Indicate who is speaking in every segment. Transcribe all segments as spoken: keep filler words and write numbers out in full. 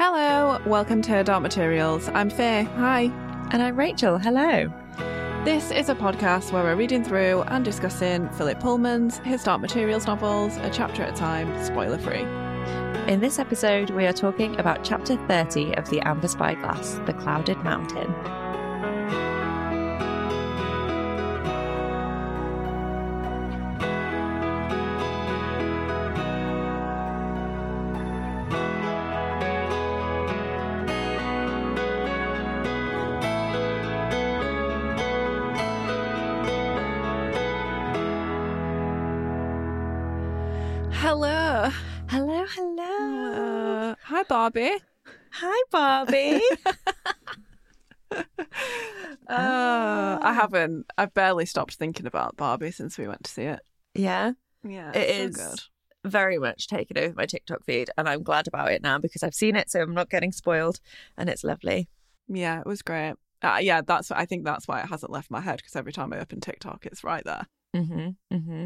Speaker 1: Hello, welcome to Dark Materials. I'm Faye. Hi.
Speaker 2: And I'm Rachel. Hello.
Speaker 1: This is a podcast where we're reading through and discussing Philip Pullman's his Dark Materials novels, a chapter at a time, spoiler free.
Speaker 2: In this episode, we are talking about chapter thirty of The Amber Spyglass, The Clouded Mountain.
Speaker 1: Hello.
Speaker 2: Hello, hello.
Speaker 1: Uh, hi, Barbie.
Speaker 2: Hi, Barbie.
Speaker 1: uh, I haven't. I've barely stopped thinking about Barbie since we went to see it.
Speaker 2: Yeah.
Speaker 1: Yeah,
Speaker 2: It
Speaker 1: it's
Speaker 2: is
Speaker 1: so good.
Speaker 2: very much taken over my TikTok feed, and I'm glad about it now because I've seen it, so I'm not getting spoiled, and it's lovely.
Speaker 1: Yeah, it was great. Uh, yeah, that's. I think that's why it hasn't left my head, because every time I open TikTok, it's right there.
Speaker 2: Mm-hmm, mm-hmm.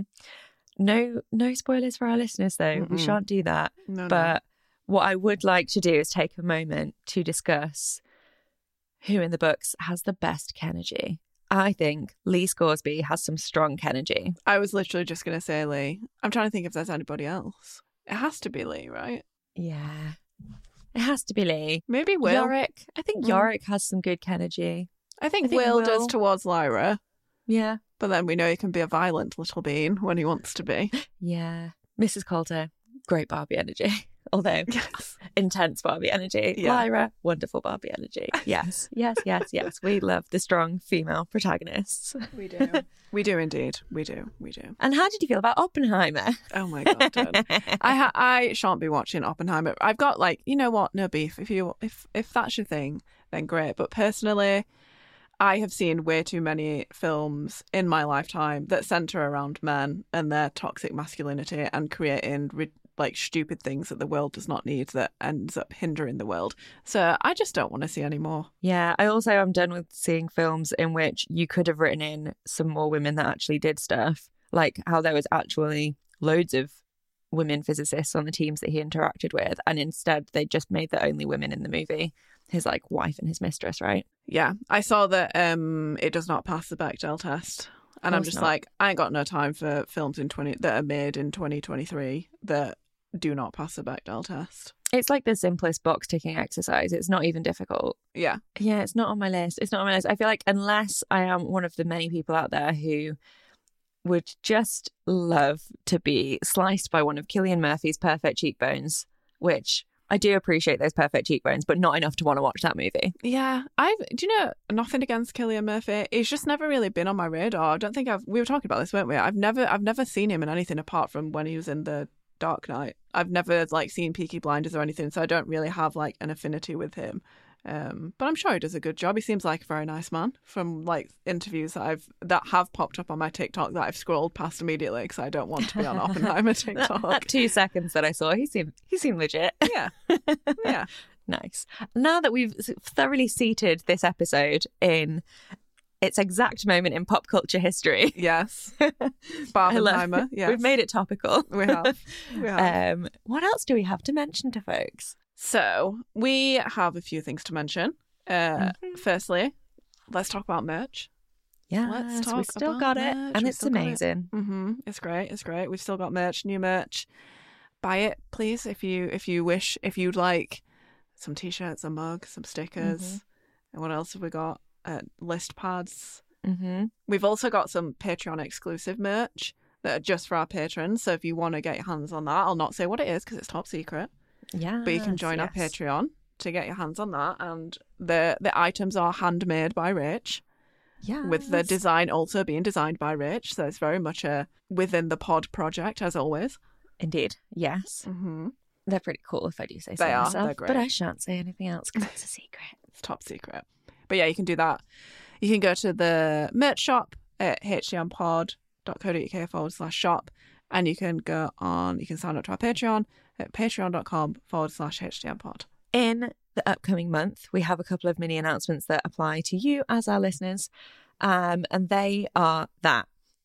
Speaker 2: No, no spoilers for our listeners, though.
Speaker 1: Mm-mm.
Speaker 2: We shan't do that.
Speaker 1: No,
Speaker 2: But
Speaker 1: no.
Speaker 2: what I would like to do is take a moment to discuss who in the books has the best Kennergy. I think Lee Scoresby has some strong Kennergy.
Speaker 1: I was literally just going to say Lee. I'm trying to think if there's anybody else. It has to be Lee, right?
Speaker 2: Yeah. It has to be Lee.
Speaker 1: Maybe Will.
Speaker 2: Yorick. I think
Speaker 1: Mm.
Speaker 2: Yorick has some good Kennergy.
Speaker 1: I think,
Speaker 2: I think
Speaker 1: Will,
Speaker 2: Will-
Speaker 1: does towards Lyra,
Speaker 2: Yeah.
Speaker 1: but then we know he can be a violent little bean when he wants to be.
Speaker 2: Yeah. Missus Coulter, great Barbie energy. Although,
Speaker 1: Yes.
Speaker 2: intense Barbie energy.
Speaker 1: Yeah.
Speaker 2: Lyra, wonderful Barbie energy. Yes, yes, yes, yes. We love the strong female protagonists.
Speaker 1: We do. We do indeed. We do. We do.
Speaker 2: And how did you feel about Oppenheimer?
Speaker 1: Oh my god, don't. I ha- I shan't be watching Oppenheimer. I've got like, you know what, no beef. If you if if that's your thing, then great. But personally, I have seen way too many films in my lifetime that centre around men and their toxic masculinity and creating ri- like stupid things that the world does not need that ends up hindering the world. So I just don't want to see any more.
Speaker 2: Yeah, I also am done with seeing films in which you could have written in some more women that actually did stuff, like how there was actually loads of women physicists on the teams that he interacted with, and instead they just made the only women in the movie his like wife and his mistress, right?
Speaker 1: Yeah, I saw that um, it does not pass the Bechdel test. And I'm
Speaker 2: Course
Speaker 1: just
Speaker 2: not.
Speaker 1: like, I ain't got no time for films in twenty that are made in twenty twenty-three that do not pass the Bechdel test.
Speaker 2: It's like the simplest box ticking exercise. It's not even difficult.
Speaker 1: Yeah.
Speaker 2: Yeah, it's not on my list. It's not on my list. I feel like unless I am one of the many people out there who would just love to be sliced by one of Cillian Murphy's perfect cheekbones, which I do appreciate those perfect cheekbones, but not enough to want to watch that movie.
Speaker 1: Yeah. I've, do you know, nothing against Cillian Murphy. He's just never really been on my radar. I don't think I've, we were talking about this, weren't we? I've never, I've never seen him in anything apart from when he was in The Dark Knight. I've never like seen Peaky Blinders or anything, so I don't really have like an affinity with him. Um, but I'm sure he does a good job. He seems like a very nice man from like interviews that I've that have popped up on my TikTok that I've scrolled past immediately because I don't want to be on Oppenheimer TikTok.
Speaker 2: That, that two seconds that I saw, he seemed he seemed legit.
Speaker 1: Yeah, yeah.
Speaker 2: Nice. Now that we've thoroughly seated this episode in its exact moment in pop culture history,
Speaker 1: Yes,
Speaker 2: I love-
Speaker 1: Barbenheimer. Yes,
Speaker 2: we've made it topical.
Speaker 1: We have. We have.
Speaker 2: Um, what else do we have to mention to folks?
Speaker 1: So we have a few things to mention. Uh,
Speaker 2: Mhm.
Speaker 1: Firstly, let's talk about merch.
Speaker 2: Yeah,
Speaker 1: Let's
Speaker 2: we
Speaker 1: talk
Speaker 2: still
Speaker 1: about
Speaker 2: got it,
Speaker 1: merch.
Speaker 2: and
Speaker 1: We've
Speaker 2: it's
Speaker 1: still got it.
Speaker 2: amazing.
Speaker 1: Mm-hmm. It's great. It's great. We've still got merch, new merch. Buy it, please, if you if you wish. If you'd like some t-shirts, a mug, some stickers.
Speaker 2: Mhm.
Speaker 1: And what else have we got? Uh, list pads.
Speaker 2: Mm-hmm.
Speaker 1: We've also got some Patreon exclusive merch that are just for our patrons. So if you want to get your hands on that, I'll not say what it is because it's top secret.
Speaker 2: Yeah,
Speaker 1: But you can join our Patreon to get your hands on that. And the the items are handmade by Rach,
Speaker 2: Yeah,
Speaker 1: with the design also being designed by Rach. So it's very much a within the pod project, as always.
Speaker 2: indeed, yes,
Speaker 1: Mm-hmm.
Speaker 2: they're pretty cool. If I do say so
Speaker 1: They are,
Speaker 2: myself,
Speaker 1: they're great.
Speaker 2: but I shan't say anything else because it's a secret.
Speaker 1: It's top secret. But yeah, you can do that. You can go to the merch shop at h d m pod dot co dot u k forward slash shop. And you can go on, you can sign up to our Patreon at patreon.com forward slash hdmpod.
Speaker 2: In the upcoming month, we have a couple of mini announcements that apply to you as our listeners. Um, and they are that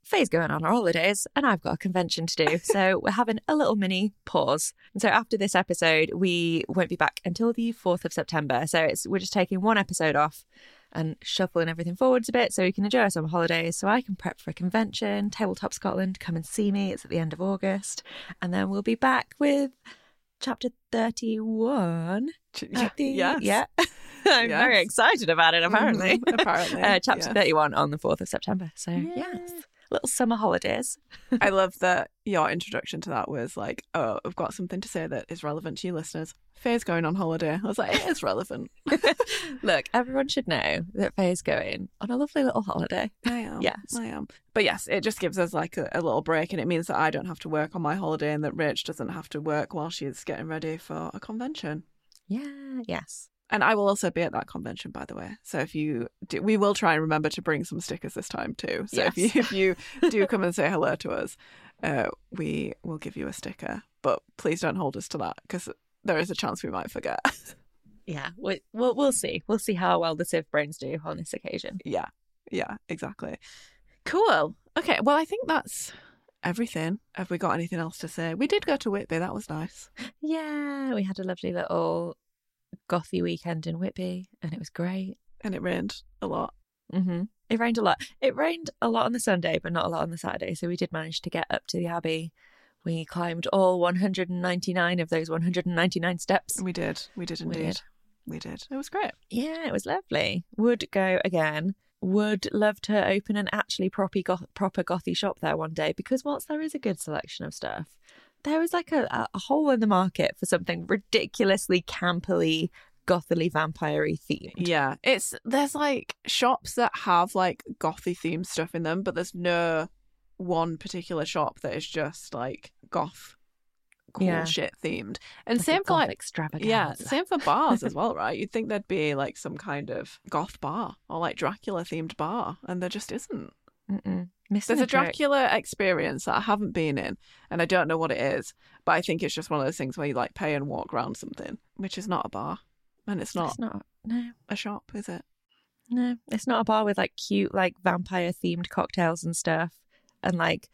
Speaker 2: Faye's going on her holidays and I've got a convention to do. So we're having a little mini pause. And so after this episode, we won't be back until the fourth of September. So it's we're just taking one episode off and shuffling everything forwards a bit so we can enjoy our summer holidays, so I can prep for a convention. Tabletop Scotland, come and see me. It's at the end of August. And then we'll be back with chapter thirty-one. At the,
Speaker 1: yes.
Speaker 2: Yeah. I'm
Speaker 1: yes.
Speaker 2: very excited about it, apparently.
Speaker 1: Mm, apparently.
Speaker 2: uh, chapter
Speaker 1: yes.
Speaker 2: thirty-one on the fourth of September. So,
Speaker 1: Yeah.
Speaker 2: yes. Little summer holidays.
Speaker 1: I love that your introduction to that was like, oh, I've got something to say that is relevant to you listeners. Faye's going on holiday. I was like, it is relevant.
Speaker 2: Look, everyone should know that Faye's going on a lovely little holiday.
Speaker 1: I am.
Speaker 2: Yes.
Speaker 1: I am. But yes, it just gives us like a, a little break, and it means that I don't have to work on my holiday and that Rach doesn't have to work while she's getting ready for a convention.
Speaker 2: Yeah, yes.
Speaker 1: And I will also be at that convention, by the way. So if you do, we will try and remember to bring some stickers this time too. So
Speaker 2: Yes.
Speaker 1: if you if you do come and say hello to us, uh, we will give you a sticker. But please don't hold us to that, because there is a chance we might forget.
Speaker 2: Yeah, we, we'll, we'll see. We'll see how well the Civ brains do on this occasion.
Speaker 1: yeah, yeah, exactly. Cool. Okay, well, I think that's everything. Have we got anything else to say? We did go to Whitby. That was nice.
Speaker 2: Yeah, we had a lovely little gothy weekend in Whitby and it was great.
Speaker 1: And it rained a lot.
Speaker 2: Mm-hmm. It rained a lot. It rained a lot on the Sunday, but not a lot on the Saturday. So we did manage to get up to the Abbey. We climbed all one hundred ninety-nine of those one hundred ninety-nine steps.
Speaker 1: We did. We did indeed.
Speaker 2: We did.
Speaker 1: We did. It was great.
Speaker 2: Yeah, it was lovely. Would go again. Would love to open an actually proper, goth- proper gothy shop there one day, because whilst there is a good selection of stuff, there is like a, a hole in the market for something ridiculously campily, gothily, vampire-y themed.
Speaker 1: Yeah, it's there's like shops that have like gothy themed stuff in them, but there's no one particular shop that is just like goth cool
Speaker 2: Yeah.
Speaker 1: shit themed. And
Speaker 2: Like
Speaker 1: same
Speaker 2: a
Speaker 1: for like
Speaker 2: goth extravaganza.
Speaker 1: yeah, same for bars as well, right? You'd think there'd be like some kind of goth bar or like Dracula themed bar, and there just isn't.
Speaker 2: Mm-mm. Missing
Speaker 1: There's a
Speaker 2: the trick.
Speaker 1: Dracula experience that I haven't been in, and I don't know what it is, but I think it's just one of those things where you like pay and walk around something, which is not a bar, and it's not
Speaker 2: It's not. No,
Speaker 1: a shop, is it?
Speaker 2: no, it's not a bar with like cute, like vampire themed cocktails and stuff, and like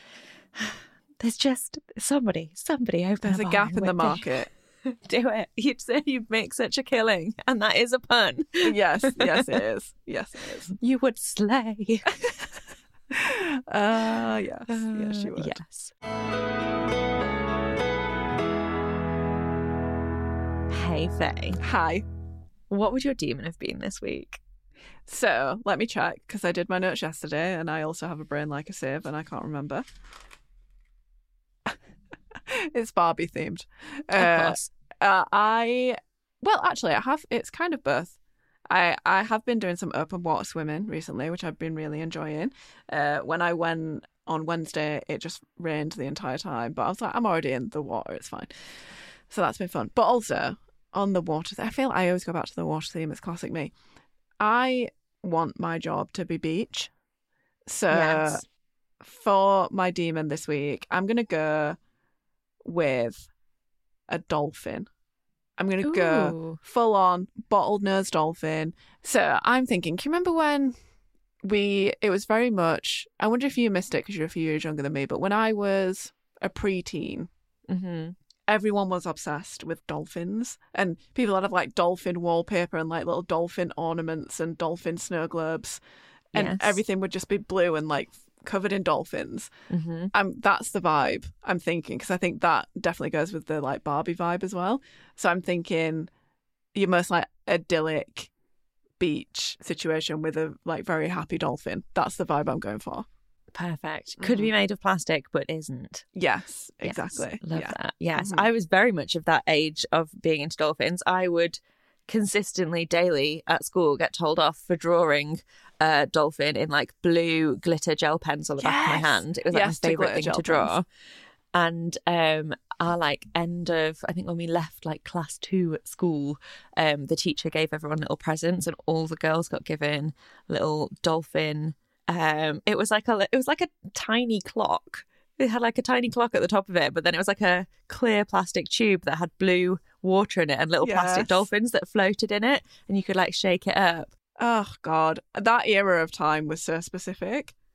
Speaker 2: there's just somebody, somebody open.
Speaker 1: There's a
Speaker 2: bar
Speaker 1: gap in the
Speaker 2: Whitby.
Speaker 1: market.
Speaker 2: Do it. You'd say you'd make such a killing, and that is a pun.
Speaker 1: Yes, yes, it is. Yes, it is.
Speaker 2: You would slay.
Speaker 1: Uh, yes, yes, you
Speaker 2: Uh,
Speaker 1: would.
Speaker 2: Yes. Hey, Faye.
Speaker 1: Hi.
Speaker 2: What would your demon have been this week?
Speaker 1: So let me check, because I did my notes yesterday, and I also have a brain like a sieve, and I can't remember. It's Barbie themed.
Speaker 2: Of
Speaker 1: Uh,
Speaker 2: course.
Speaker 1: uh, I well, actually, I have. It's kind of both. I I have been doing some open water swimming recently, which I've been really enjoying. Uh, when I went on Wednesday, it just rained the entire time, but I was like, I'm already in the water, it's fine. So that's been fun. But also on the water, I feel I always go back to the water theme. It's classic me. I want my job to be beach, so
Speaker 2: Yes.
Speaker 1: for my demon this week, I'm gonna go with a dolphin. I'm going to go
Speaker 2: Ooh.
Speaker 1: full on bottled nose dolphin. So I'm thinking, can you remember when we, it was very much, I wonder if you missed it because you're a few years younger than me, but when I was a preteen,
Speaker 2: Mm-hmm.
Speaker 1: everyone was obsessed with dolphins, and people had like dolphin wallpaper and like little dolphin ornaments and dolphin snow globes, and
Speaker 2: Yes.
Speaker 1: everything would just be blue and like covered in dolphins.
Speaker 2: Mm-hmm.
Speaker 1: Um, that's the vibe I'm thinking, because I think that definitely goes with the like Barbie vibe as well. So I'm thinking your most like idyllic beach situation with a like very happy dolphin. That's the vibe I'm going for.
Speaker 2: Perfect. Could
Speaker 1: Mhm.
Speaker 2: be made of plastic, but isn't.
Speaker 1: Yes,
Speaker 2: Yes.
Speaker 1: exactly.
Speaker 2: Love
Speaker 1: yeah.
Speaker 2: that. Yes.
Speaker 1: Mhm.
Speaker 2: I was very much of that age of being into dolphins. I would consistently, daily at school get told off for drawing a dolphin in like blue glitter gel pens on the back of my
Speaker 1: Yes.
Speaker 2: hand. It was like
Speaker 1: Yes,
Speaker 2: my
Speaker 1: to
Speaker 2: favourite
Speaker 1: glitter
Speaker 2: thing
Speaker 1: gel
Speaker 2: to draw. And um, our like end of, I think when we left like class two at school, um, the teacher gave everyone little presents, and all the girls got given little dolphin. Um, it was like a, it was like a tiny clock. It had like a tiny clock at the top of it, but then it was like a clear plastic tube that had blue water in it and little plastic
Speaker 1: Yes.
Speaker 2: dolphins that floated in it, and you could like shake it up.
Speaker 1: Oh God, that era of time was so specific.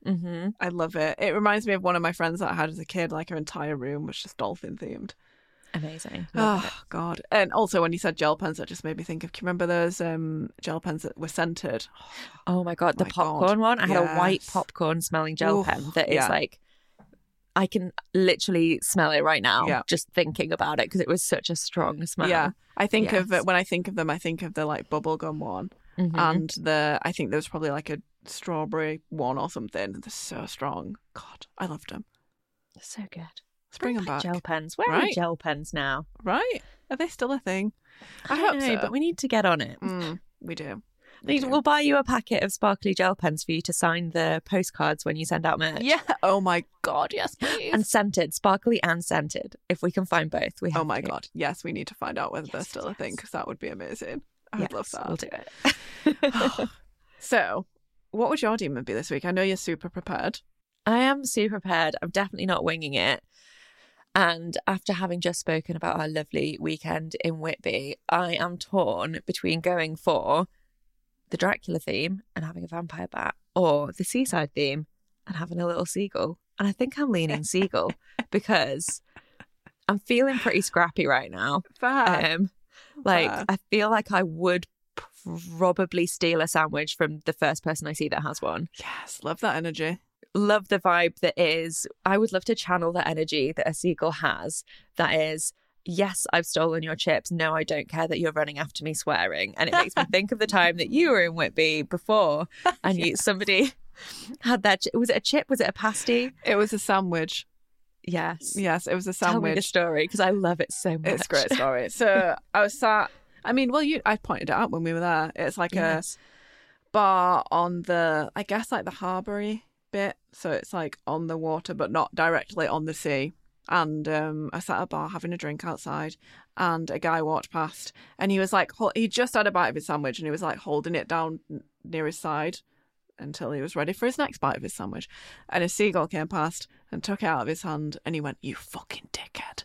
Speaker 2: Mm-hmm.
Speaker 1: I love it. It reminds me of one of my friends that I had as a kid. Like her entire room was just dolphin themed.
Speaker 2: Amazing. Love
Speaker 1: Oh
Speaker 2: it.
Speaker 1: God! And also when you said gel pens, that just made me think of. Can you remember those um, gel pens that were scented?
Speaker 2: Oh my God, the
Speaker 1: my
Speaker 2: popcorn
Speaker 1: God.
Speaker 2: one. I had a white
Speaker 1: Yes.
Speaker 2: popcorn smelling gel
Speaker 1: Oof,
Speaker 2: pen that is
Speaker 1: yeah.
Speaker 2: like, I can literally smell it right now
Speaker 1: Yeah.
Speaker 2: just thinking about it because it was such a strong smell.
Speaker 1: Yeah, I think of
Speaker 2: Yes.
Speaker 1: it when I think of them. I think of the like bubblegum one,
Speaker 2: Mhm.
Speaker 1: and the I think there was probably like a strawberry one or something. They're so strong. God, I loved them.
Speaker 2: So good.
Speaker 1: Let's bring them
Speaker 2: back
Speaker 1: back.
Speaker 2: Gel pens. Where
Speaker 1: Right.
Speaker 2: are gel pens now?
Speaker 1: Right? Are they still a thing?
Speaker 2: I,
Speaker 1: I
Speaker 2: don't
Speaker 1: hope
Speaker 2: know,
Speaker 1: so.
Speaker 2: but we need to get on it.
Speaker 1: Mm, we do.
Speaker 2: We need- We'll buy you a packet of sparkly gel pens for you to sign the postcards when you send out merch.
Speaker 1: Yeah. Oh my God. Yes, please.
Speaker 2: And scented, sparkly and scented. If we can find both, we have
Speaker 1: oh my
Speaker 2: to.
Speaker 1: God. Yes, we need to find out whether they're
Speaker 2: Yes,
Speaker 1: still a
Speaker 2: yes.
Speaker 1: thing because that would be amazing. I would love
Speaker 2: Yes,
Speaker 1: that.
Speaker 2: We'll do it.
Speaker 1: So, what would your demon be this week? I know you're super prepared.
Speaker 2: I am super prepared. I'm definitely not winging it. And after having just spoken about our lovely weekend in Whitby, I am torn between going for the Dracula theme and having a vampire bat, or the seaside theme and having a little seagull. And I think I'm leaning seagull because I'm feeling pretty scrappy right now.
Speaker 1: Fair.
Speaker 2: Um, like
Speaker 1: Fair.
Speaker 2: I feel like I would probably steal a sandwich from the first person I see that has one.
Speaker 1: Yes, love that energy.
Speaker 2: Love the vibe that is, I would love to channel the energy that a seagull has. That is, yes, I've stolen your chips. No, I don't care that you're running after me swearing. And it makes me think of the time that you were in Whitby before and you, somebody had that. Was it a chip? Was it a pasty?
Speaker 1: It was a sandwich.
Speaker 2: Yes.
Speaker 1: Yes, it was a
Speaker 2: Tell me the
Speaker 1: sandwich.
Speaker 2: story because I love it so much.
Speaker 1: It's a great story. So I was sat. I mean, well, you. I pointed it out when we were there. It's like
Speaker 2: Yes.
Speaker 1: a bar on the, I guess, like the harbour-y bit. So it's like on the water, but not directly on the sea. And um, I sat at a bar having a drink outside, and a guy walked past, and he was like, hol- he just had a bite of his sandwich, and he was like holding it down n- near his side until he was ready for his next bite of his sandwich. And a seagull came past and took it out of his hand, and he went, "You fucking dickhead."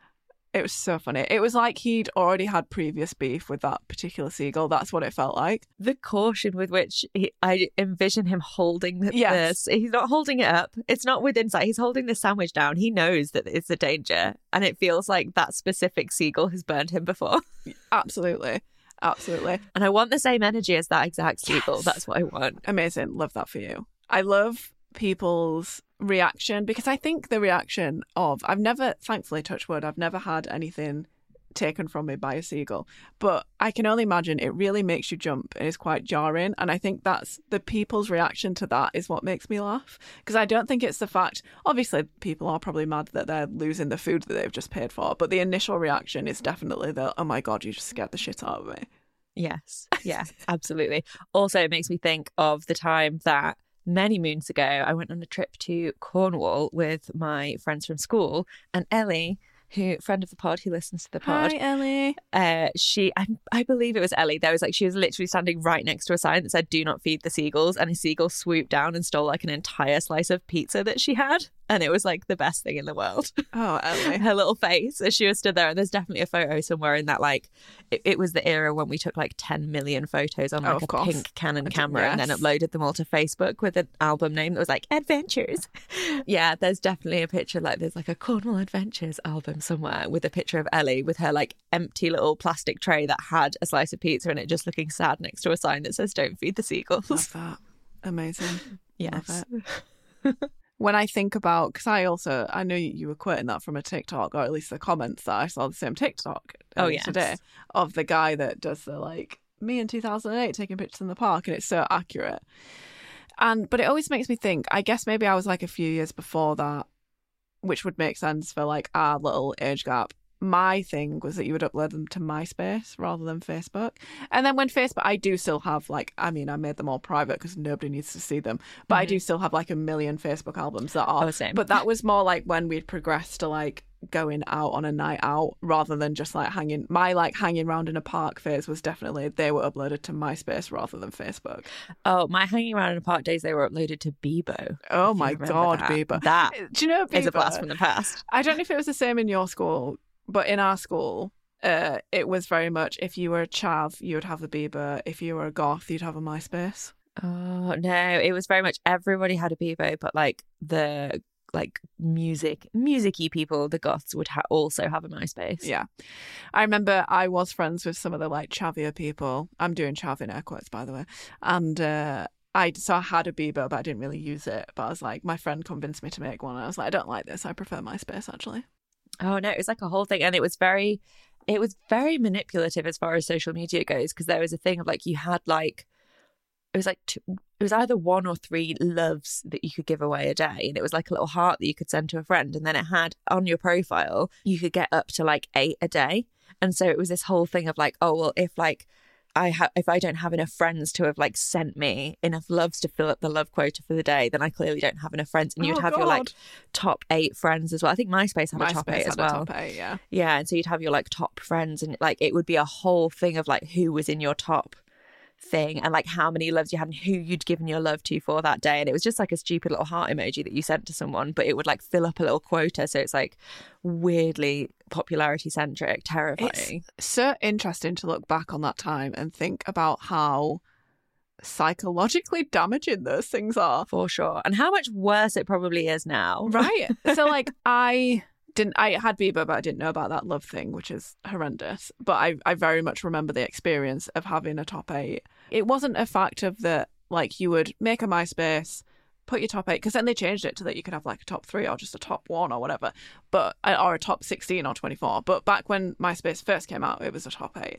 Speaker 1: It was so funny. It was like he'd already had previous beef with that particular seagull. That's what it felt like.
Speaker 2: The caution with which he, I envision him holding the,
Speaker 1: Yes.
Speaker 2: this. He's not holding it up. It's not with insight. He's holding the sandwich down. He knows that it's a danger. And it feels like that specific seagull has burned him before.
Speaker 1: Absolutely. Absolutely.
Speaker 2: And I want the same energy as that exact seagull.
Speaker 1: Yes.
Speaker 2: That's what I want.
Speaker 1: Amazing. Love that for you. I love people's reaction because I think the reaction of, I've never, thankfully, touch wood, I've never had anything taken from me by a seagull, but I can only imagine it really makes you jump and is quite jarring. And I think that's the people's reaction to that is what makes me laugh, because I don't think it's the fact, obviously people are probably mad that they're losing the food that they've just paid for, but the initial reaction is definitely the, oh my God, you just scared the shit out of me.
Speaker 2: Yes. Yeah, absolutely. Also, it makes me think of the time that many moons ago, I went on a trip to Cornwall with my friends from school, and Ellie, who friend of the pod, who listens to the pod,
Speaker 1: Hi, Ellie.
Speaker 2: uh, she, I, I believe it was Ellie. There was like she was literally standing right next to a sign that said "Do not feed the seagulls," and a seagull swooped down and stole like an entire slice of pizza that she had, and it was like the best thing in the world.
Speaker 1: Oh, Ellie.
Speaker 2: Her little face as she was stood there, and there's definitely a photo somewhere in that, like it, it was the era when we took like ten million photos on
Speaker 1: Oh,
Speaker 2: like
Speaker 1: of
Speaker 2: a
Speaker 1: course.
Speaker 2: pink Canon
Speaker 1: I did-
Speaker 2: camera and then
Speaker 1: yes.
Speaker 2: uploaded them all to Facebook with an album name that was like Adventures. Yeah, there's definitely a picture, like there's like a Cornwall Adventures album somewhere with a picture of Ellie with her like empty little plastic tray that had a slice of pizza in it, just looking sad next to a sign that says "Don't feed the seagulls."
Speaker 1: Love that. Amazing.
Speaker 2: Yes.
Speaker 1: Love it. When I think about, because I also, I know you were quoting that from a TikTok, or at least the comments that I saw the same TikTok
Speaker 2: Oh,
Speaker 1: earlier
Speaker 2: yes.
Speaker 1: today, of the guy that does the like, me in two thousand eight taking pictures in the park, and it's so accurate. And, but it always makes me think, I guess maybe I was like a few years before that, which would make sense for like our little age gap. My thing was that you would upload them to MySpace rather than Facebook. And then when Facebook, I do still have like, I mean, I made them all private because nobody needs to see them. But I do still have like a million Facebook albums that are.
Speaker 2: Oh, same.
Speaker 1: But that was more like when we'd progressed to like going out on a night out rather than just like hanging. My like hanging around in a park phase was definitely, they were uploaded to MySpace rather than Facebook.
Speaker 2: Oh, my hanging around in a park days, they were uploaded to Bebo.
Speaker 1: Oh
Speaker 2: if you
Speaker 1: my
Speaker 2: remember
Speaker 1: God,
Speaker 2: that.
Speaker 1: Bieber.
Speaker 2: That
Speaker 1: Do you know Bieber?
Speaker 2: is a blast from the past.
Speaker 1: I don't know if it was the same in your school, but in our school, uh, it was very much if you were a chav, you would have the Bieber. If you were a goth, you'd have a MySpace.
Speaker 2: Oh no, it was very much everybody had a Bebo, but like the like music music-y people, the goths, would ha- also have a MySpace.
Speaker 1: Yeah. I remember I was friends with some of the like chavier people. I'm doing chav in air quotes, by the way. And uh, I, so I had a Bebo, but I didn't really use it. But I was like, my friend convinced me to make one. And I was like, I don't like this. I prefer MySpace, actually.
Speaker 2: Oh no, it was like a whole thing. And it was very, it was very manipulative as far as social media goes, because there was a thing of like, you had like, it was like two, it was either one or three loves that you could give away a day, and it was like a little heart that you could send to a friend, and then it had on your profile you could get up to like eight a day. And so it was this whole thing of like, oh well, if like I have if I don't have enough friends to have like sent me enough loves to fill up the love quota for the day, then I clearly don't have enough friends. And you'd
Speaker 1: Oh,
Speaker 2: have
Speaker 1: God.
Speaker 2: your like top eight friends as well. I think MySpace had a
Speaker 1: MySpace
Speaker 2: top eight
Speaker 1: had
Speaker 2: as
Speaker 1: a
Speaker 2: well.
Speaker 1: top eight, yeah.
Speaker 2: Yeah, and so you'd have your like top friends, and like it would be a whole thing of like who was in your top thing and like how many loves you had and who you'd given your love to for that day. And it was just like a stupid little heart emoji that you sent to someone, but it would like fill up a little quota. So it's like weirdly popularity centric, terrifying.
Speaker 1: It's so interesting to look back on that time and think about how psychologically damaging those things are.
Speaker 2: For sure. And how much worse it probably is now.
Speaker 1: Right. So like I didn't I had Bieber, but I didn't know about that love thing, which is horrendous. But I I very much remember the experience of having a top eight. It wasn't a fact of that like you would make a MySpace, put your top eight, because then they changed it to that you could have like a top three or just a top one or whatever, but or a top sixteen or twenty-four. But back when MySpace first came out, it was a top eight.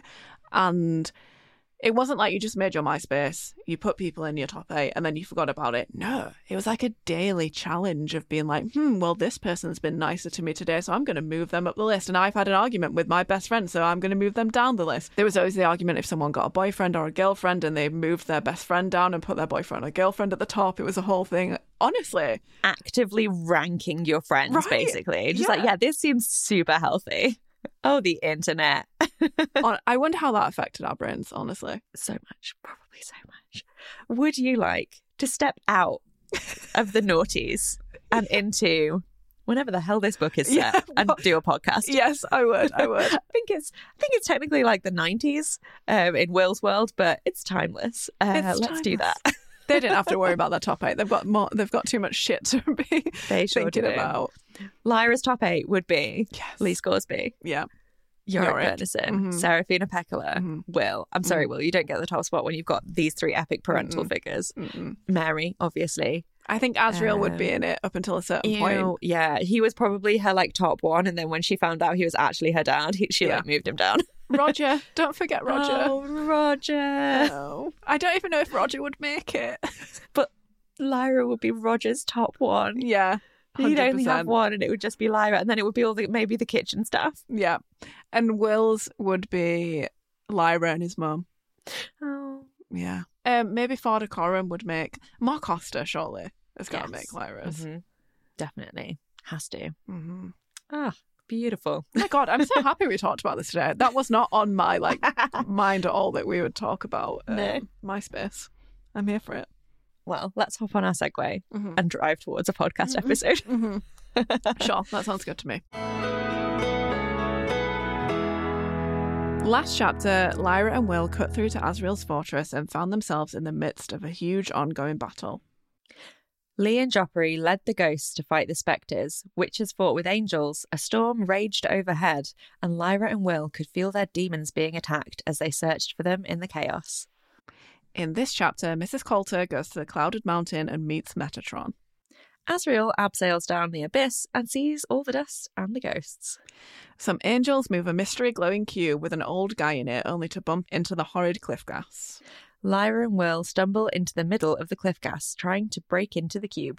Speaker 1: And it wasn't like you just made your MySpace, you put people in your top eight, and then you forgot about it. No, it was like a daily challenge of being like, hmm, well, this person's been nicer to me today, so I'm going to move them up the list. And I've had an argument with my best friend, so I'm going to move them down the list. There was always the argument if someone got a boyfriend or a girlfriend and they moved their best friend down and put their boyfriend or girlfriend at the top. It was a whole thing. Honestly.
Speaker 2: Actively ranking your friends,
Speaker 1: Right.
Speaker 2: basically. Just
Speaker 1: Yeah.
Speaker 2: like, yeah, this seems super healthy. Oh, the internet.
Speaker 1: Hon- I wonder how that affected our brains, honestly.
Speaker 2: So much, probably so much. Would you like to step out of the noughties and into whenever the hell this book is set
Speaker 1: Yeah,
Speaker 2: and
Speaker 1: what-
Speaker 2: do a podcast?
Speaker 1: Yes, I would. I would.
Speaker 2: I think it's I think it's technically like the nineties um, in Will's world, but it's timeless. Uh,
Speaker 1: It's
Speaker 2: let's do
Speaker 1: timeless.
Speaker 2: that.
Speaker 1: They didn't have to worry about their top eight. They've got more. They've got too much shit to be
Speaker 2: They sure
Speaker 1: thinking
Speaker 2: do.
Speaker 1: about.
Speaker 2: Lyra's top eight would be
Speaker 1: Yes.
Speaker 2: Lee Scoresby,
Speaker 1: Yeah.
Speaker 2: Yorick
Speaker 1: Yorick.
Speaker 2: Bernison,
Speaker 1: Mhm.
Speaker 2: Seraphina Pekkala,
Speaker 1: Mhm.
Speaker 2: Will. I'm sorry,
Speaker 1: Mhm.
Speaker 2: Will, you don't get the top spot when you've got these three epic parental
Speaker 1: Mm-mm.
Speaker 2: figures.
Speaker 1: Mm-mm.
Speaker 2: Mary, obviously.
Speaker 1: I think Asriel would be
Speaker 2: Um,
Speaker 1: in it up until a certain
Speaker 2: Ew,
Speaker 1: point.
Speaker 2: yeah, he was probably her like top one, and then when she found out he was actually her dad, he, she
Speaker 1: Yeah.
Speaker 2: like moved him down.
Speaker 1: Roger, don't forget Roger.
Speaker 2: Oh, Roger.
Speaker 1: No. I don't even know if Roger would make it.
Speaker 2: Lyra would be Roger's top one.
Speaker 1: Yeah.
Speaker 2: He'd only have
Speaker 1: one hundred percent.
Speaker 2: one, and it would just be Lyra, and then it would be all the maybe the kitchen staff.
Speaker 1: Yeah. And Will's would be Lyra and his mum.
Speaker 2: Oh,
Speaker 1: Yeah. Um, maybe Farda Coram would make Mark Costa, surely. Has got to
Speaker 2: Yes.
Speaker 1: make Lyra's.
Speaker 2: mhm. Definitely has to.
Speaker 1: Mm-hmm.
Speaker 2: Ah, beautiful.
Speaker 1: Oh my God, I'm so happy we talked about this today. That was not on my like mind at all that we would talk about um,
Speaker 2: No.
Speaker 1: MySpace. I'm here for it.
Speaker 2: Well, let's hop on our Segway
Speaker 1: Mm-hmm.
Speaker 2: and drive towards a podcast
Speaker 1: Mhm.
Speaker 2: episode.
Speaker 1: Mm-hmm. Sure, that sounds good to me. Last chapter, Lyra and Will cut through to Asriel's fortress and found themselves in the midst of a huge ongoing battle.
Speaker 2: Lee and Joffrey led the ghosts to fight the spectres. Witches fought with angels. A storm raged overhead, and Lyra and Will could feel their demons being attacked as they searched for them in the chaos.
Speaker 1: In this chapter, Missus Coulter goes to the Clouded Mountain and meets Metatron.
Speaker 2: Asriel abseils down the abyss and sees all the dust and the ghosts.
Speaker 1: Some angels move a mystery glowing cube with an old guy in it, only to bump into the horrid cliff gas.
Speaker 2: Lyra and Will stumble into the middle of the cliff gas, trying to break into the cube.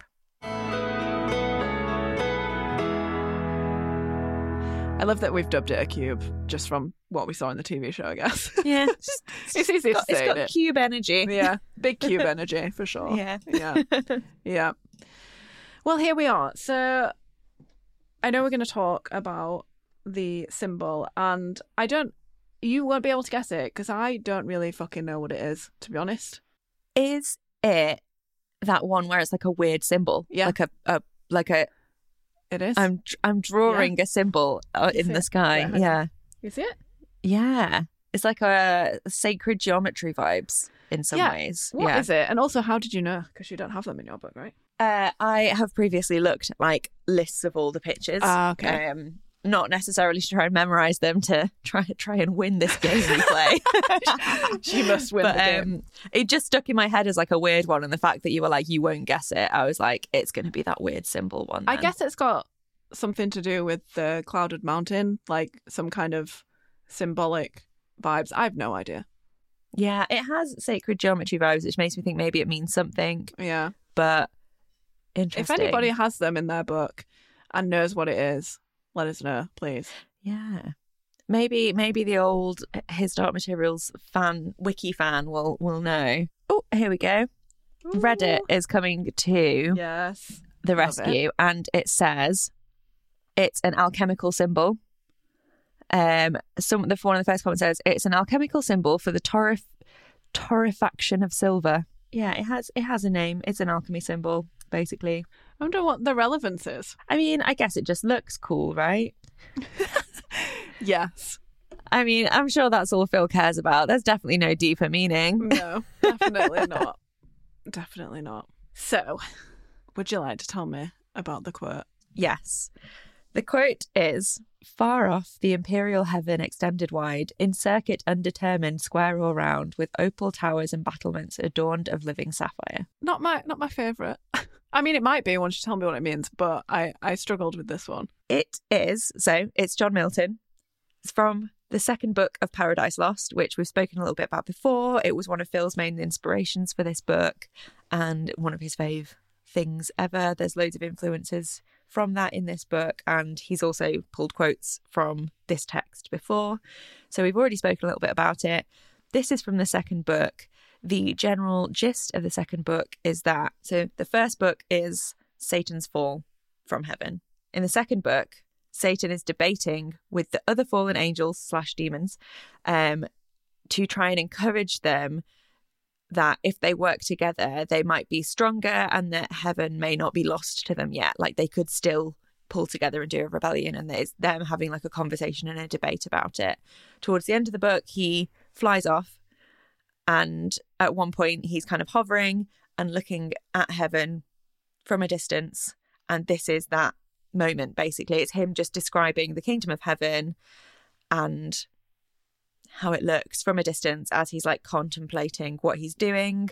Speaker 1: I love that we've dubbed it a cube, just from what we saw in the T V show, I guess.
Speaker 2: Yeah,
Speaker 1: It's easy to
Speaker 2: got,
Speaker 1: say,
Speaker 2: it's got
Speaker 1: it.
Speaker 2: cube energy.
Speaker 1: Yeah, big cube energy, for sure.
Speaker 2: Yeah.
Speaker 1: Yeah. Yeah. Well, here we are. So I know we're going to talk about the symbol, and I don't, you won't be able to guess it because I don't really fucking know what it is, to be honest.
Speaker 2: Is it that one where it's like a weird symbol?
Speaker 1: Yeah.
Speaker 2: Like a, a like a
Speaker 1: It is.
Speaker 2: I'm I'm drawing a symbol uh,
Speaker 1: You
Speaker 2: in
Speaker 1: see
Speaker 2: the
Speaker 1: it?
Speaker 2: sky.
Speaker 1: Yeah.
Speaker 2: Yeah.
Speaker 1: You see it?
Speaker 2: Yeah. It's like a sacred geometry vibes in some
Speaker 1: Yeah.
Speaker 2: ways.
Speaker 1: What
Speaker 2: yeah.
Speaker 1: is it? And also, how did you know? Because you don't have them in your book, right?
Speaker 2: Uh, I have previously looked at like lists of all the pictures.
Speaker 1: Ah, okay.
Speaker 2: Um, not necessarily to try and memorize them to try try and win this game we play.
Speaker 1: She must win
Speaker 2: but,
Speaker 1: the game.
Speaker 2: Um, it just stuck in my head as like a weird one, and the fact that you were like, you won't guess it, I was like, it's going to be that weird symbol one.
Speaker 1: I
Speaker 2: then.
Speaker 1: guess it's got something to do with the clouded mountain, like some kind of symbolic vibes. I have no idea.
Speaker 2: Yeah, it has sacred geometry vibes, which makes me think maybe it means something.
Speaker 1: Yeah.
Speaker 2: But interesting.
Speaker 1: If anybody has them in their book and knows what it is, let us know, please.
Speaker 2: Yeah. Maybe maybe the old His Dark Materials fan, wiki fan will will know. Oh, here we go.
Speaker 1: Ooh.
Speaker 2: Reddit is coming to
Speaker 1: Yes.
Speaker 2: the
Speaker 1: Love
Speaker 2: rescue, and it says it's an alchemical symbol. Um, some the one of the first comments says it's an alchemical symbol for the torref- torrefaction of silver. Yeah, it has it has a name. It's an alchemy symbol, basically.
Speaker 1: I wonder what the relevance is.
Speaker 2: I mean, I guess it just looks cool, right?
Speaker 1: Yes.
Speaker 2: I mean, I'm sure that's all Phil cares about. There's definitely no deeper meaning.
Speaker 1: No, definitely not. Definitely not. So, would you like to tell me about the quote?
Speaker 2: Yes. The quote is, "Far off, the imperial heaven extended wide, in circuit undetermined, square or round, with opal towers and battlements adorned of living sapphire."
Speaker 1: Not my not my favourite. I mean, it might be once you tell me what it means, but I, I struggled with this one.
Speaker 2: It is, so it's John Milton. It's from the second book of Paradise Lost, which we've spoken a little bit about before. It was one of Phil's main inspirations for this book and one of his fave things ever. There's loads of influences from that in this book, and he's also pulled quotes from this text before. So we've already spoken a little bit about it. This is from the second book. The general gist of the second book is that, so the first book is Satan's fall from heaven. In the second book, Satan is debating with the other fallen angels slash demons um, to try and encourage them that if they work together, they might be stronger and that heaven may not be lost to them yet. Like they could still pull together and do a rebellion, and there's them having like a conversation and a debate about it. Towards the end of the book, he flies off, and at one point he's kind of hovering and looking at heaven from a distance. And this is that moment, basically. It's him just describing the kingdom of heaven and how it looks from a distance as he's like contemplating what he's doing.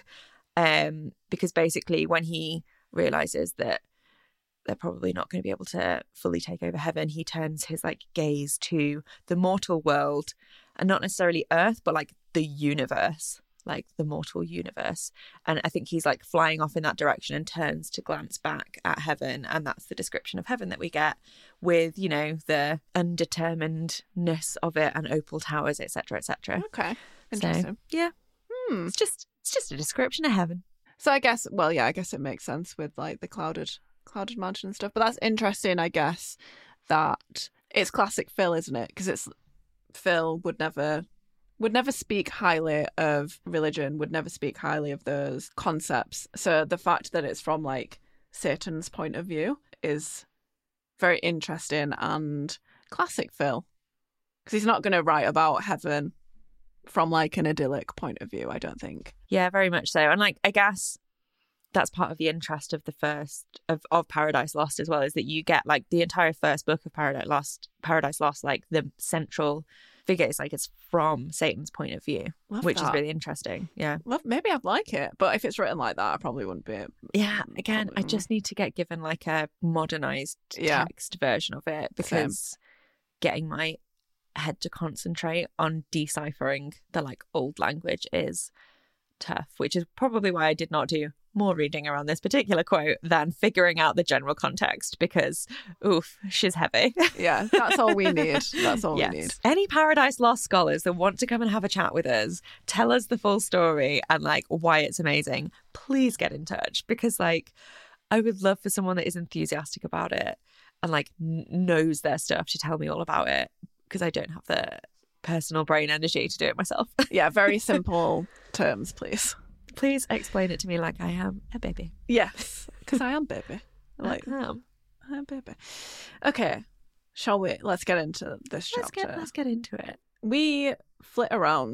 Speaker 2: Um, because basically when he realizes that they're probably not going to be able to fully take over heaven, he turns his like gaze to the mortal world, and not necessarily Earth, but like the universe, like the mortal universe. And I think he's like flying off in that direction and turns to glance back at heaven. And that's the description of heaven that we get, with, you know, the undeterminedness of it and opal towers, et cetera, et cetera.
Speaker 1: Okay. Interesting.
Speaker 2: So, yeah.
Speaker 1: Hmm.
Speaker 2: It's just it's just a description of heaven.
Speaker 1: So I guess, well, yeah, I guess it makes sense with like the clouded clouded mansion and stuff. But that's interesting, I guess, that it's classic Phil, isn't it? Because it's Phil would never would never speak highly of religion, would never speak highly of those concepts. So the fact that it's from like Satan's point of view is very interesting and classic Phil, because he's not going to write about heaven from like an idyllic point of view, I don't think.
Speaker 2: Yeah, very much so. And like, I guess that's part of the interest of the first of, of Paradise Lost as well, is that you get like the entire first book of Paradise Lost, Paradise Lost, like the central figure is like it's from Satan's point of view,
Speaker 1: Love
Speaker 2: which
Speaker 1: that.
Speaker 2: is really interesting. Yeah.
Speaker 1: Well, maybe I'd like it, but if it's written like that, I probably wouldn't be.
Speaker 2: Yeah. Again,
Speaker 1: Probably
Speaker 2: I just need to get given like a modernized
Speaker 1: Yeah.
Speaker 2: text version of it, because getting my head to concentrate on deciphering the like old language is tough, which is probably why I did not do more reading around this particular quote than figuring out the general context, because oof, she's heavy.
Speaker 1: Yeah, that's all we need. That's all
Speaker 2: Yes.
Speaker 1: we need.
Speaker 2: Any Paradise Lost scholars that want to come and have a chat with us, tell us the full story and like why it's amazing, please get in touch, because like I would love for someone that is enthusiastic about it and like n- knows their stuff to tell me all about it, because I don't have the personal brain energy to do it myself.
Speaker 1: Yeah, very simple terms, please.
Speaker 2: Please explain it to me like I am a baby.
Speaker 1: Yes, because I am baby. Like,
Speaker 2: I am.
Speaker 1: I'm baby. Okay, shall we? Let's get into this
Speaker 2: Let's
Speaker 1: chapter.
Speaker 2: get let's get into it.
Speaker 1: We flit around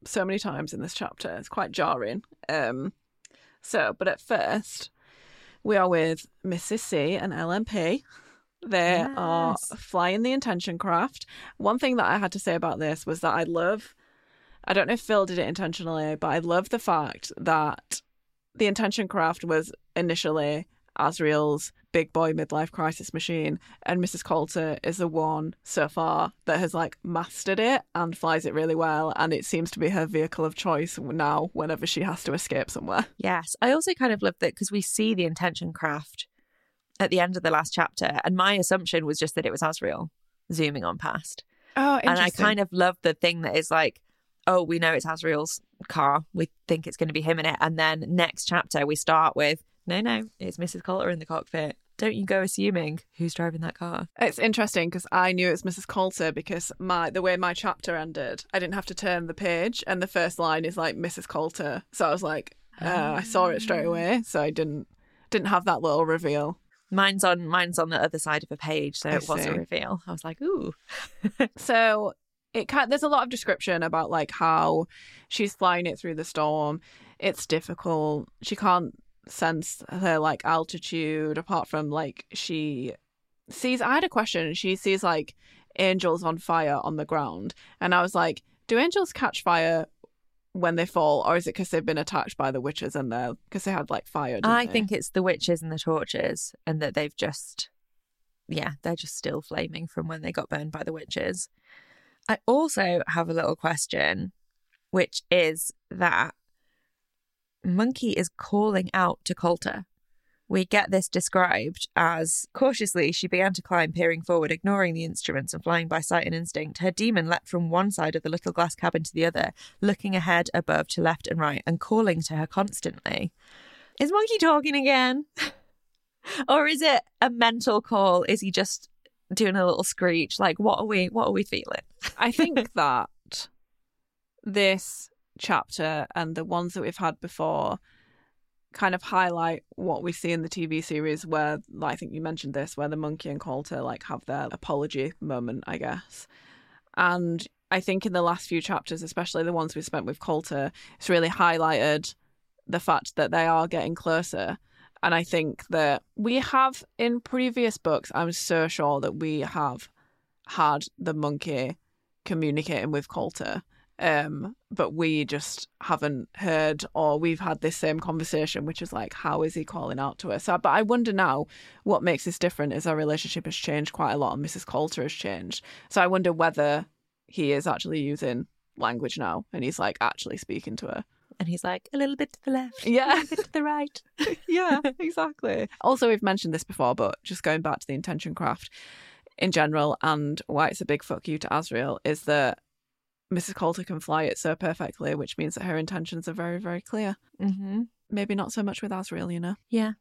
Speaker 1: so many times in this chapter. It's quite jarring. Um, so, but at first, we are with Missus C and L M P. They
Speaker 2: Yes.
Speaker 1: are flying the intention craft. One thing that I had to say about this was that I love, I don't know if Phil did it intentionally, but I love the fact that the intention craft was initially Asriel's big boy midlife crisis machine, and Missus Coulter is the one so far that has like mastered it and flies it really well, and it seems to be her vehicle of choice now whenever she has to escape somewhere.
Speaker 2: Yes. I also kind of love that because we see the intention craft at the end of the last chapter, and my assumption was just that it was Asriel zooming on past.
Speaker 1: Oh,
Speaker 2: and I kind of love the thing that is like, oh, we know it's Asriel's car, we think it's going to be him in it, and then next chapter we start with no no it's Missus Coulter in the cockpit. Don't you go assuming who's driving that car.
Speaker 1: It's interesting because I knew it was Missus Coulter because my the way my chapter ended, I didn't have to turn the page, and the first line is like Missus Coulter, so I was like, uh, I saw it straight away, so I didn't didn't have that little reveal.
Speaker 2: Mine's on mine's on the other side of a page, so
Speaker 1: I
Speaker 2: it was
Speaker 1: see.
Speaker 2: a reveal. I was like, ooh.
Speaker 1: So it can, there's a lot of description about like how she's flying it through the storm. It's difficult. She can't sense her like altitude apart from like she sees. I had a question. She sees like angels on fire on the ground, and I was like, do angels catch fire when they fall, or is it because they've been attacked by the witches and they're because they had like fire? Didn't
Speaker 2: I
Speaker 1: they?
Speaker 2: think it's the witches and the torches, and that they've just, yeah, they're just still flaming from when they got burned by the witches. I also have a little question, which is that Monkey is calling out to Coulter. We get this described as cautiously she began to climb, peering forward, ignoring the instruments and flying by sight and instinct. Her demon leapt from one side of the little glass cabin to the other, looking ahead, above, to left and right, and calling to her constantly. Is Monkey talking again? Or is it a mental call? Is he just doing a little screech? Like, what are we what are we feeling?
Speaker 1: I think that this chapter and the ones that we've had before kind of highlight what we see in the T V series where, like, I think you mentioned this, where the Monkey and Coulter like have their apology moment, I guess. And I think in the last few chapters, especially the ones we spent with Coulter, it's really highlighted the fact that they are getting closer. And I think that we have in previous books, I'm so sure that we have had the Monkey communicating with Coulter. Um, but we just haven't heard, or we've had this same conversation, which is like, how is he calling out to her? So, but I wonder now what makes this different is our relationship has changed quite a lot, and Missus Coulter has changed. So I wonder whether he is actually using language now, and he's like actually speaking to her.
Speaker 2: And he's like, a little bit to the left,
Speaker 1: Yeah.
Speaker 2: a little bit to the right.
Speaker 1: Yeah, exactly. Also, we've mentioned this before, but just going back to the intention craft in general and why it's a big fuck you to Asriel is that Missus Coulter can fly it so perfectly, which means that her intentions are very, very clear.
Speaker 2: Mm-hmm.
Speaker 1: Maybe not so much with Asriel, you know?
Speaker 2: Yeah.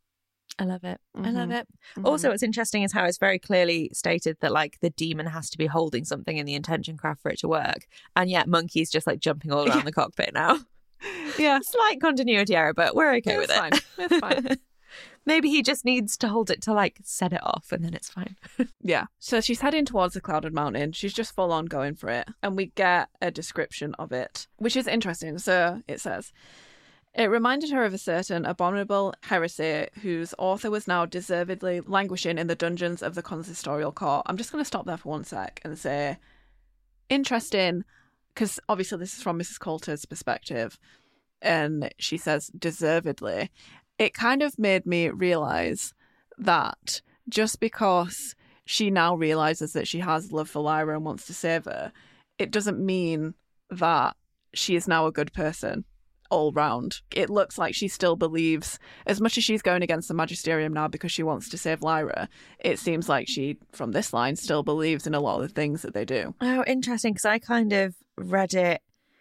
Speaker 2: I love it.
Speaker 1: Mm-hmm.
Speaker 2: I love it.
Speaker 1: Mm-hmm.
Speaker 2: Also, what's interesting is how it's very clearly stated that like the demon has to be holding something in the intention craft for it to work. And yet Monkey's just like jumping all around
Speaker 1: Yeah.
Speaker 2: the cockpit now.
Speaker 1: Yeah.
Speaker 2: Slight continuity error, but we're okay
Speaker 1: It's
Speaker 2: with
Speaker 1: fine.
Speaker 2: it.
Speaker 1: It's fine.
Speaker 2: Maybe he just needs to hold it to like set it off and then it's fine.
Speaker 1: Yeah. So she's heading towards the clouded mountain. She's just full on going for it. And we get a description of it, which is interesting. So it says, it reminded her of a certain abominable heresy whose author was now deservedly languishing in the dungeons of the consistorial court. I'm just going to stop there for one sec and say, interesting, because obviously this is from Missus Coulter's perspective. And she says deservedly. It kind of made me realise that just because she now realises that she has love for Lyra and wants to save her, it doesn't mean that she is now a good person all round. It looks like she still believes, as much as she's going against the Magisterium now because she wants to save Lyra, it seems like she, from this line, still believes in a lot of the things that they do.
Speaker 2: Oh, interesting, because I kind of read it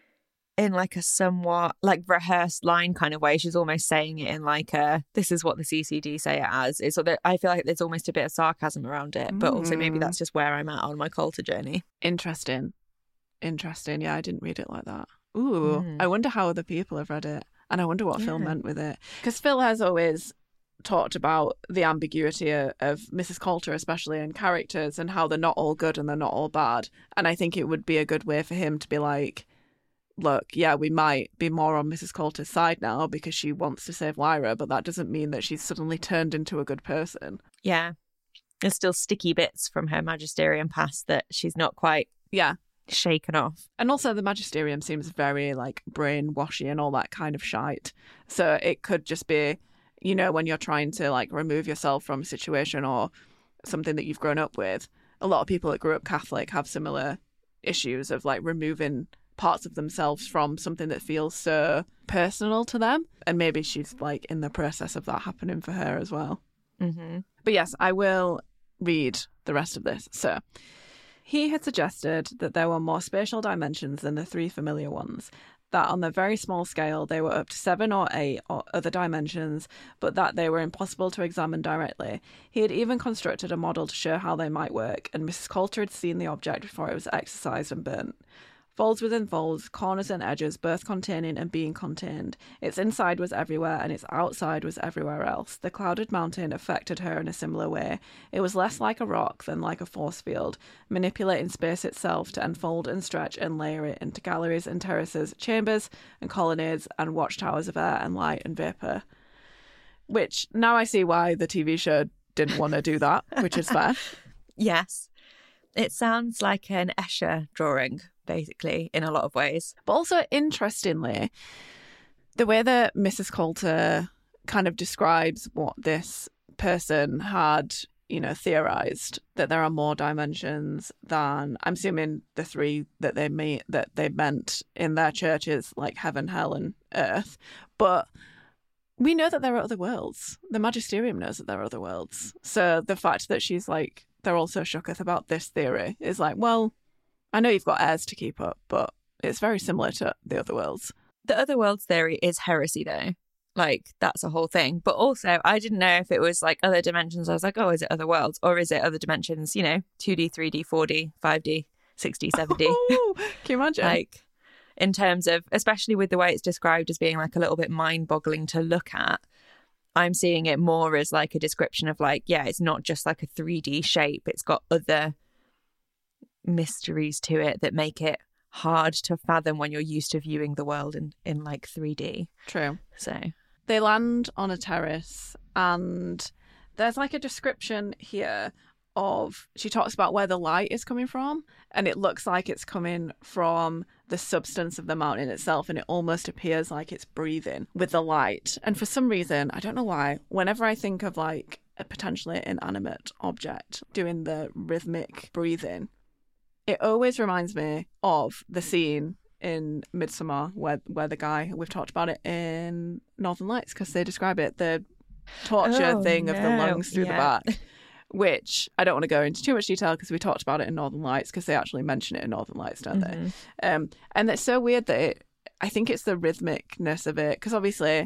Speaker 2: in like a somewhat like rehearsed line kind of way. She's almost saying it in like a, this is what the C C D say it as. It's so that I feel like there's almost a bit of sarcasm around it, but also maybe that's just where I'm at on my Coulter journey.
Speaker 1: Interesting. Interesting. Yeah, I didn't read it like that. Ooh,
Speaker 2: Mm.
Speaker 1: I wonder how other people have read it. And I wonder what Phil
Speaker 2: Yeah.
Speaker 1: meant with it. Because Phil has always talked about the ambiguity of, of Missus Coulter, especially in characters, and how they're not all good and they're not all bad. And I think it would be a good way for him to be like, look, yeah, we might be more on Missus Coulter's side now because she wants to save Lyra, but that doesn't mean that she's suddenly turned into a good person.
Speaker 2: Yeah. There's still sticky bits from her Magisterium past that she's not quite
Speaker 1: yeah
Speaker 2: shaken off.
Speaker 1: And also the Magisterium seems very like brainwashy and all that kind of shite. So it could just be, you know, when you're trying to like remove yourself from a situation or something that you've grown up with. A lot of people that grew up Catholic have similar issues of like removing parts of themselves from something that feels so personal to them. And maybe she's like in the process of that happening for her as well.
Speaker 2: Mm-hmm.
Speaker 1: But yes, I will read the rest of this. So he had suggested that there were more spatial dimensions than the three familiar ones, that on the very small scale they were up to seven or eight or other dimensions, but that they were impossible to examine directly. He had even constructed a model to show how they might work, and Missus Coulter had seen the object before it was exercised and burnt. Folds within folds, corners and edges, both containing and being contained. Its inside was everywhere, and its outside was everywhere else. The clouded mountain affected her in a similar way. It was less like a rock than like a force field, manipulating space itself to unfold and stretch and layer it into galleries and terraces, chambers and colonnades and watchtowers of air and light and vapour. Which, now I see why the T V show didn't want to do that, which is fair.
Speaker 2: Yes. It sounds like an Escher drawing, basically, in a lot of ways.
Speaker 1: But also, interestingly, the way that Missus Coulter kind of describes what this person had, you know, theorized, that there are more dimensions than, I'm assuming, the three that they meet, that they meant in their churches, like heaven, hell, and earth. But we know that there are other worlds. The Magisterium knows that there are other worlds. So the fact that she's like, they're all so shooketh about this theory is like, well, I know you've got heirs to keep up, but it's very similar to the other worlds.
Speaker 2: The other worlds theory is heresy, though. Like, that's a whole thing. But also, I didn't know if it was like other dimensions. I was like, oh, is it other worlds? Or is it other dimensions, you know, two D, three D, four D, five D, six D, seven D?
Speaker 1: Oh, can you imagine?
Speaker 2: Like, in terms of, especially with the way it's described as being like a little bit mind-boggling to look at, I'm seeing it more as like a description of like, yeah, it's not just like a three D shape. It's got other mysteries to it that make it hard to fathom when you're used to viewing the world in, in like three D.
Speaker 1: True.
Speaker 2: So
Speaker 1: they land on a terrace and there's like a description here of, she talks about where the light is coming from, and it looks like it's coming from the substance of the mountain itself, and it almost appears like it's breathing with the light. And for some reason, I don't know why, whenever I think of like a potentially inanimate object doing the rhythmic breathing, it always reminds me of the scene in Midsommar where where the guy, we've talked about it in Northern Lights because they describe it, the torture
Speaker 2: oh,
Speaker 1: thing
Speaker 2: no.
Speaker 1: of the lungs through
Speaker 2: yeah.
Speaker 1: the back. Which I don't want to go into too much detail because we talked about it in Northern Lights, because they actually mention it in Northern Lights, don't
Speaker 2: mm-hmm.
Speaker 1: they? Um, and it's so weird that it, I think it's the rhythmicness of it, because obviously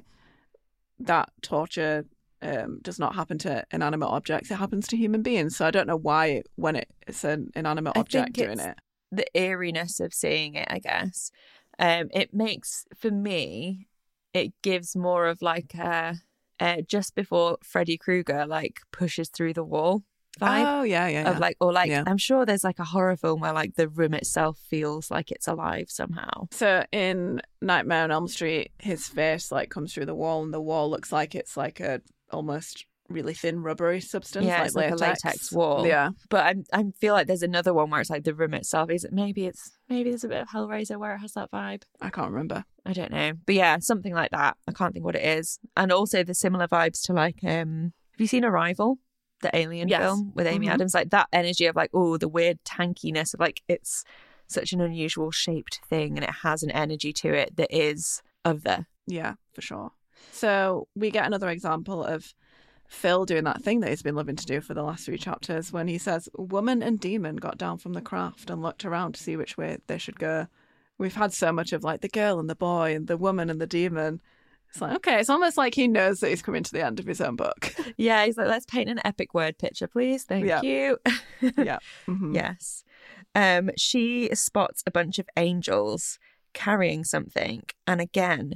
Speaker 1: that torture um, does not happen to inanimate objects. It happens to human beings. So I don't know why it, when it, it's an inanimate
Speaker 2: I
Speaker 1: object
Speaker 2: think
Speaker 1: doing
Speaker 2: it's
Speaker 1: it.
Speaker 2: The eeriness of seeing it, I guess. Um, it makes, for me, it gives more of like a... Uh, just before Freddy Krueger like pushes through the wall vibe.
Speaker 1: Oh yeah, yeah, yeah.
Speaker 2: Of like, or like,
Speaker 1: yeah.
Speaker 2: I'm sure there's like a horror film where like the room itself feels like it's alive somehow.
Speaker 1: So in Nightmare on Elm Street, his face like comes through the wall, and the wall looks like it's like a almost really thin rubbery substance.
Speaker 2: Yeah,
Speaker 1: like
Speaker 2: it's like
Speaker 1: latex.
Speaker 2: a latex wall.
Speaker 1: Yeah,
Speaker 2: but I I feel like there's another one where it's like the room itself. Is it maybe it's maybe there's a bit of Hellraiser where it has that vibe.
Speaker 1: I can't remember.
Speaker 2: I don't know, but yeah, something like that. I can't think what it is. And also the similar vibes to like, um, have you seen Arrival, the Alien
Speaker 1: yes.
Speaker 2: film with Amy
Speaker 1: mm-hmm.
Speaker 2: Adams? Like that energy of like, oh, the weird tankiness of like, it's such an unusual shaped thing, and it has an energy to it that is other.
Speaker 1: Yeah, for sure. So we get another example of Phil doing that thing that he's been living to do for the last three chapters, when he says, woman and demon got down from the craft and looked around to see which way they should go. We've had so much of like the girl and the boy and the woman and the demon. It's like, okay, it's almost like he knows that he's coming to the end of his own book.
Speaker 2: Yeah, he's like, let's paint an epic word picture, please. Thank
Speaker 1: yeah.
Speaker 2: you.
Speaker 1: yeah. Mm-hmm.
Speaker 2: Yes. Um, she spots a bunch of angels carrying something. And again,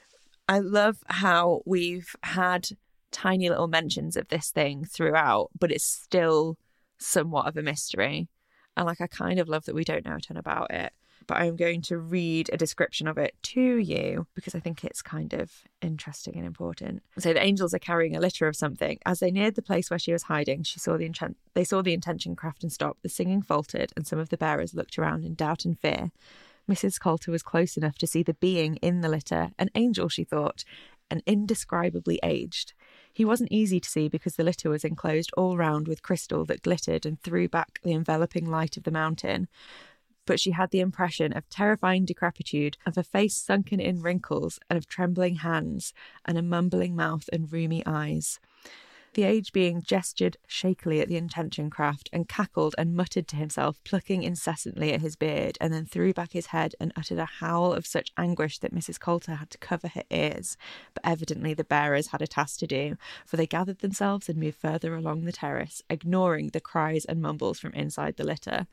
Speaker 2: I love how we've had tiny little mentions of this thing throughout, but it's still somewhat of a mystery. And like, I kind of love that we don't know a ton about it. but I'm going to read a description of it to you because I think it's kind of interesting and important. So the angels are carrying a litter of something. As they neared the place where she was hiding, she saw the enchant- they saw the intention craft and stop. The singing faltered, and some of the bearers looked around in doubt and fear. Missus Coulter was close enough to see the being in the litter, an angel, she thought, and indescribably aged. He wasn't easy to see because the litter was enclosed all round with crystal that glittered and threw back the enveloping light of the mountain. But she had the impression of terrifying decrepitude, of a face sunken in wrinkles, and of trembling hands, and a mumbling mouth and rheumy eyes. The aged being gestured shakily at the intention craft and cackled and muttered to himself, plucking incessantly at his beard, and then threw back his head and uttered a howl of such anguish that Missus Coulter had to cover her ears. But evidently the bearers had a task to do, for they gathered themselves and moved further along the terrace, ignoring the cries and mumbles from inside the litter.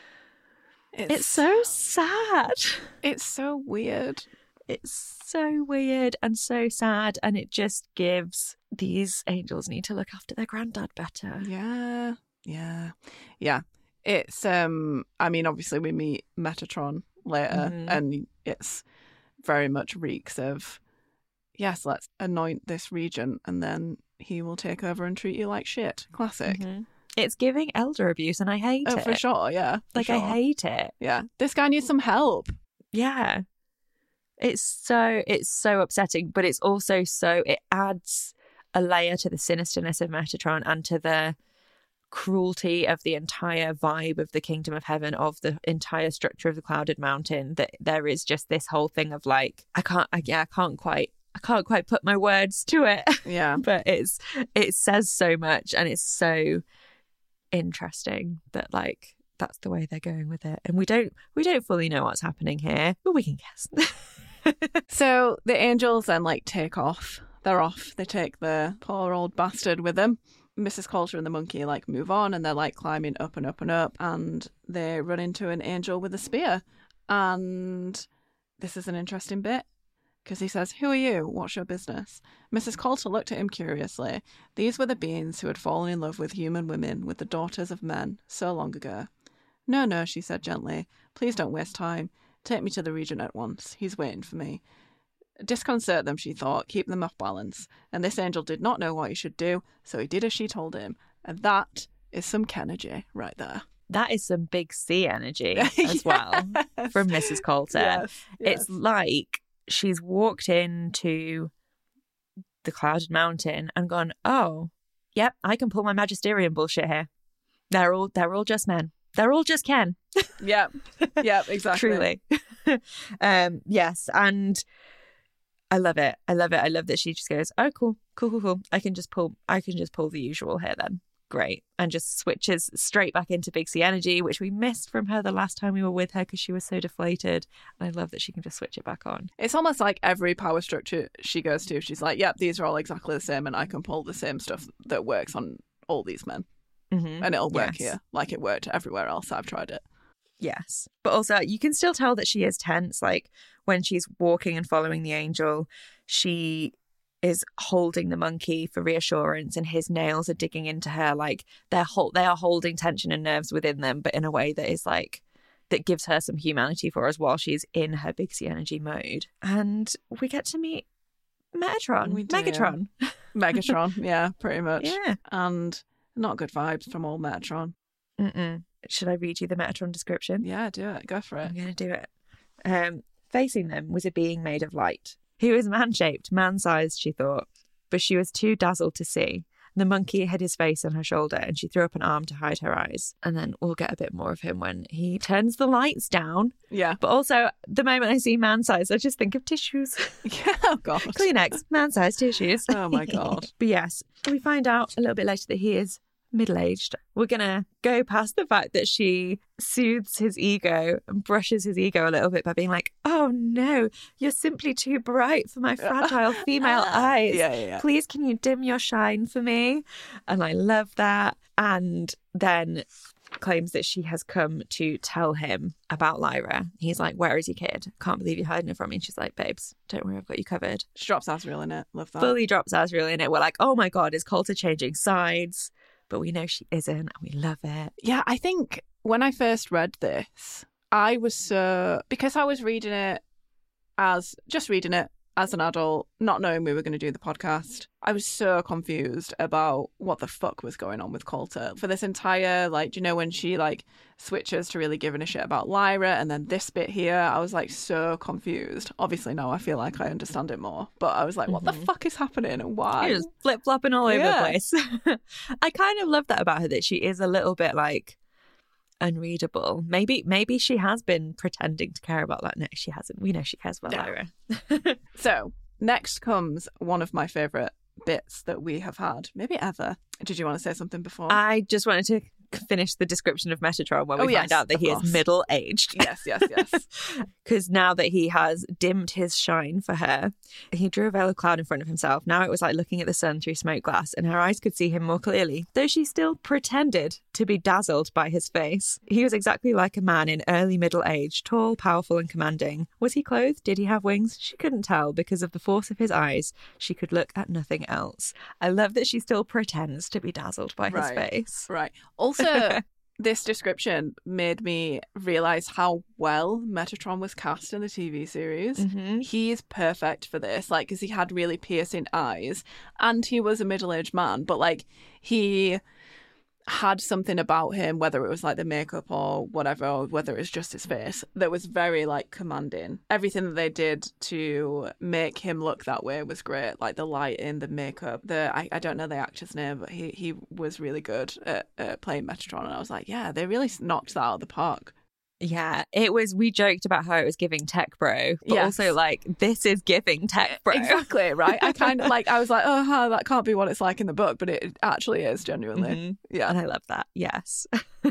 Speaker 2: It's, it's so sad.
Speaker 1: It's so weird.
Speaker 2: It's so weird and so sad, and it just gives these angels need to look after their granddad better.
Speaker 1: Yeah, yeah, yeah. It's um. I mean, obviously we meet Metatron later, mm-hmm. and it's very much reeks of, yes, let's anoint this regent, and then he will take over and treat you like shit. Classic.
Speaker 2: Mm-hmm. It's giving elder abuse, and I hate
Speaker 1: oh,
Speaker 2: it.
Speaker 1: Oh, for sure, yeah. For
Speaker 2: like
Speaker 1: sure.
Speaker 2: I hate it.
Speaker 1: Yeah, this guy needs some help.
Speaker 2: Yeah. It's so, it's so upsetting, but it's also so, it adds a layer to the sinisterness of Metatron and to the cruelty of the entire vibe of the Kingdom of Heaven, of the entire structure of the Clouded Mountain, that there is just this whole thing of like, I can't, I, yeah, I can't quite, I can't quite put my words to it.
Speaker 1: Yeah.
Speaker 2: But it's, it says so much, and it's so interesting that like, that's the way they're going with it. And we don't, we don't fully know what's happening here, but we can guess.
Speaker 1: So the angels then like take off. They're off. They take the poor old bastard with them. Missus Coulter and the monkey like move on, and they're like climbing up and up and up, and they run into an angel with a spear. And this is an interesting bit because he says, "Who are you? What's your business?" Missus Coulter looked at him curiously. These were the beings who had fallen in love with human women, with the daughters of men, so long ago. "No, no," she said gently. "Please don't waste time. Take me to the regent at once. He's waiting for me." Disconcert them, she thought, keep them off balance. And this angel did not know what he should do, so he did as she told him. And that is some Kenergy right there.
Speaker 2: That is some big C energy as yes. well from Missus Coulter.
Speaker 1: Yes, yes.
Speaker 2: It's like she's walked into the Clouded Mountain and gone, oh, yep, I can pull my magisterium bullshit here. They're all they're all just men. They're all just Ken.
Speaker 1: Yeah, yeah, exactly.
Speaker 2: Truly. um, yes, and I love it. I love it. I love that she just goes, oh, cool, cool, cool, cool. I can just pull. I can just pull the usual here then. Great, and just switches straight back into Big C energy, which we missed from her the last time we were with her because she was so deflated. And I love that she can just switch it back on.
Speaker 1: It's almost like every power structure she goes to, she's like, "Yep, these are all exactly the same, and I can pull the same stuff that works on all these men." Mm-hmm. And it'll work yes. here like it worked everywhere else I've tried it.
Speaker 2: Yes. But also you can still tell that she is tense. Like when she's walking and following the angel, she is holding the monkey for reassurance and his nails are digging into her. Like they're hold- they are holding tension and nerves within them, but in a way that is like, that gives her some humanity for us while she's in her Big C energy mode. And we get to meet Metatron.
Speaker 1: We do.
Speaker 2: Megatron.
Speaker 1: Megatron, yeah, pretty much.
Speaker 2: Yeah.
Speaker 1: And not good vibes from old Metatron.
Speaker 2: Mm-mm. Should I read you the Metatron description?
Speaker 1: Yeah, do it. Go for it.
Speaker 2: I'm going to do it. Um, facing them was a being made of light. He was man-shaped, man-sized, she thought, but she was too dazzled to see. The monkey hid his face on her shoulder and she threw up an arm to hide her eyes. And then we'll get a bit more of him when he turns the lights down.
Speaker 1: Yeah.
Speaker 2: But also, the moment I see man-sized, I just think of tissues.
Speaker 1: Yeah, oh God.
Speaker 2: Kleenex, man-sized tissues.
Speaker 1: Oh my God.
Speaker 2: But yes, we find out a little bit later that he is middle-aged. We're gonna go past the fact that she soothes his ego and brushes his ego a little bit by being like, oh no, you're simply too bright for my fragile female eyes.
Speaker 1: Yeah, yeah, yeah.
Speaker 2: Please can you dim your shine for me? And I love that. And then claims that she has come to tell him about Lyra. He's like, where is your kid? Can't believe you're hiding it from me. And she's like, babes, don't worry, I've got you covered.
Speaker 1: She drops Asriel in it. Love that.
Speaker 2: Fully drops Asriel in it. We're like, oh my God, is Coulter changing sides? But we know she isn't, and we love it.
Speaker 1: Yeah, I think when I first read this, I was so, because I was reading it as, just reading it as an adult, not knowing we were going to do the podcast, I was so confused about what the fuck was going on with Coulter for this entire, like, do you know when she like switches to really giving a shit about Lyra and then this bit here, I was like so confused. Obviously now I feel like I understand it more, but I was like, what mm-hmm. the fuck is happening and why?
Speaker 2: You're just flip-flopping all
Speaker 1: yeah.
Speaker 2: over the place. I kind of love that about her, that she is a little bit like unreadable. Maybe maybe she has been pretending to care about that. No, she hasn't. We know she cares about
Speaker 1: yeah.
Speaker 2: Lyra.
Speaker 1: So next comes one of my favourite bits that we have had, maybe ever. Did you want to say something before?
Speaker 2: I just wanted to finish the description of Metatron where we
Speaker 1: oh, yes,
Speaker 2: find out that he
Speaker 1: course.
Speaker 2: is middle-aged.
Speaker 1: Yes, yes, yes.
Speaker 2: Because now that he has dimmed his shine for her, he drew a veil of cloud in front of himself. Now it was like looking at the sun through smoke glass, and her eyes could see him more clearly, though she still pretended to be dazzled by his face. He was exactly like a man in early middle age, tall, powerful and commanding. Was he clothed? Did he have wings? She couldn't tell. Because of the force of his eyes, she could look at nothing else. I love that she still pretends to be dazzled by
Speaker 1: right,
Speaker 2: his face.
Speaker 1: Right. Also, this description made me realise how well Metatron was cast in the T V series.
Speaker 2: Mm-hmm.
Speaker 1: He is perfect for this, like, because he had really piercing eyes and he was a middle-aged man, but, like, he had something about him, whether it was, like, the makeup or whatever, or whether it was just his face, that was very, like, commanding. Everything that they did to make him look that way was great. Like, the lighting, the makeup, the I, I don't know the actor's name, but he, he was really good at, at playing Metatron, and I was like, yeah, they really knocked that out of the park.
Speaker 2: Yeah, it was, we joked about how it was giving tech bro, but
Speaker 1: yes.
Speaker 2: also like, this is giving tech bro.
Speaker 1: Exactly, right? I kind of like, I was like, oh, huh, that can't be what it's like in the book, but it actually is, genuinely.
Speaker 2: Mm-hmm.
Speaker 1: Yeah.
Speaker 2: And I love that, yes.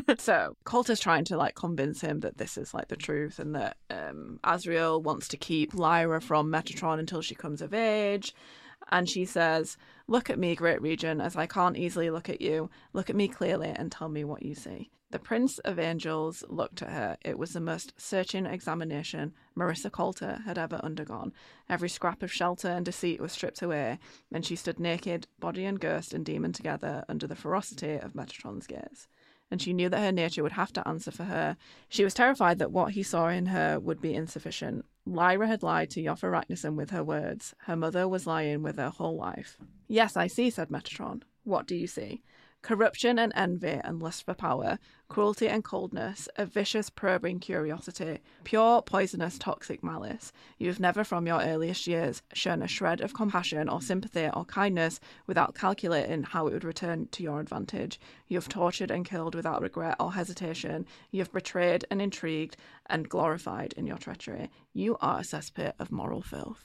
Speaker 1: So Coulter's trying to like convince him that this is like the truth and that um, Azriel wants to keep Lyra from Metatron until she comes of age. And she says, look at me, Great Regent, as I can't easily look at you. Look at me clearly and tell me what you see. The Prince of Angels looked at her. It was the most searching examination Marissa Coulter had ever undergone. Every scrap of shelter and deceit was stripped away, and she stood naked, body and ghost and demon together, under the ferocity of Metatron's gaze. And she knew that her nature would have to answer for her. She was terrified that what he saw in her would be insufficient. Lyra had lied to Iofur Raknison with her words. Her mother was lying with her whole life. Yes, I see, said Metatron. What do you see? Corruption and envy and lust for power, cruelty and coldness, a vicious probing curiosity, pure poisonous toxic malice. You have never from your earliest years shown a shred of compassion or sympathy or kindness without calculating how it would return to your advantage. You have tortured and killed without regret or hesitation. You have betrayed and intrigued and glorified in your treachery. You are a cesspit of moral filth.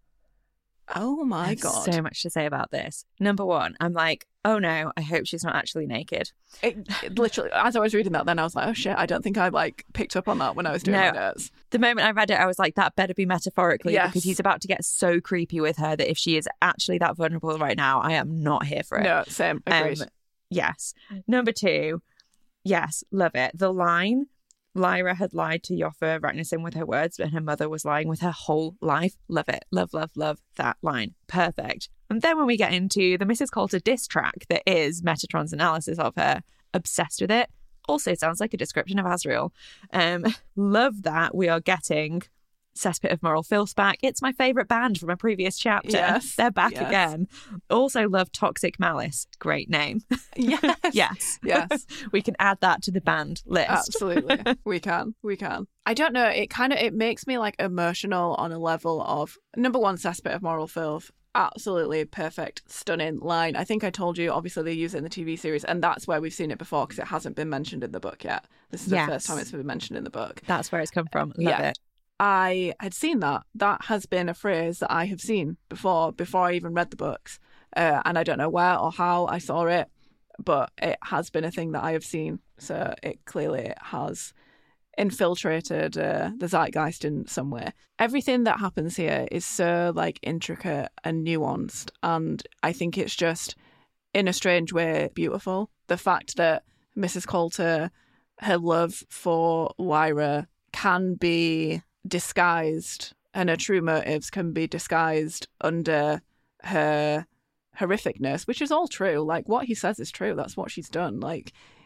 Speaker 1: Oh my
Speaker 2: I have
Speaker 1: God.
Speaker 2: So much to say about this. Number one, I'm like, oh no, I hope she's not actually naked.
Speaker 1: It, it literally, as I was reading that, then I was like, oh shit, I don't think I like picked up on that when I was doing
Speaker 2: No.
Speaker 1: my notes.
Speaker 2: The moment I read it, I was like, that better be metaphorically,
Speaker 1: Yes.
Speaker 2: because he's about to get so creepy with her that if she is actually that vulnerable right now, I am not here for it.
Speaker 1: No, same. Agreed.
Speaker 2: Um, yes. Number two, yes, love it. The line, Lyra had lied to Iofur Raknison with her words, and her mother was lying with her whole life. Love it. Love, love, love that line. Perfect. And then when we get into the Missus Coulter diss track that is Metatron's analysis of her, obsessed with it. Also sounds like a description of Azriel. Um, love that we are getting Cesspit of Moral Filth back. It's my favourite band from a previous chapter.
Speaker 1: Yes,
Speaker 2: They're back
Speaker 1: yes.
Speaker 2: again. Also love Toxic Malice. Great name.
Speaker 1: Yes.
Speaker 2: Yes.
Speaker 1: Yes.
Speaker 2: We can add that to the band list.
Speaker 1: Absolutely. We can. We can. I don't know. It kind of, it makes me like emotional on a level of, number one, Cesspit of Moral Filth. Absolutely perfect, stunning line. I think I told you, obviously they use it in the T V series, and that's where we've seen it before because it hasn't been mentioned in the book yet. This is
Speaker 2: Yes.
Speaker 1: the first time it's been mentioned in the book.
Speaker 2: That's where it's come from. Love
Speaker 1: Yeah.
Speaker 2: it.
Speaker 1: I had seen that. That has been a phrase that I have seen before, before I even read the books. Uh, and I don't know where or how I saw it, but it has been a thing that I have seen. So it clearly has infiltrated uh, the zeitgeist in some way. Everything that happens here is so like intricate and nuanced, and I think it's just in a strange way beautiful. The fact that Missus Coulter, her love for Lyra can be disguised, and her true motives can be disguised under her horrificness, which is all true. Like what he says is true. That's what she's done. Like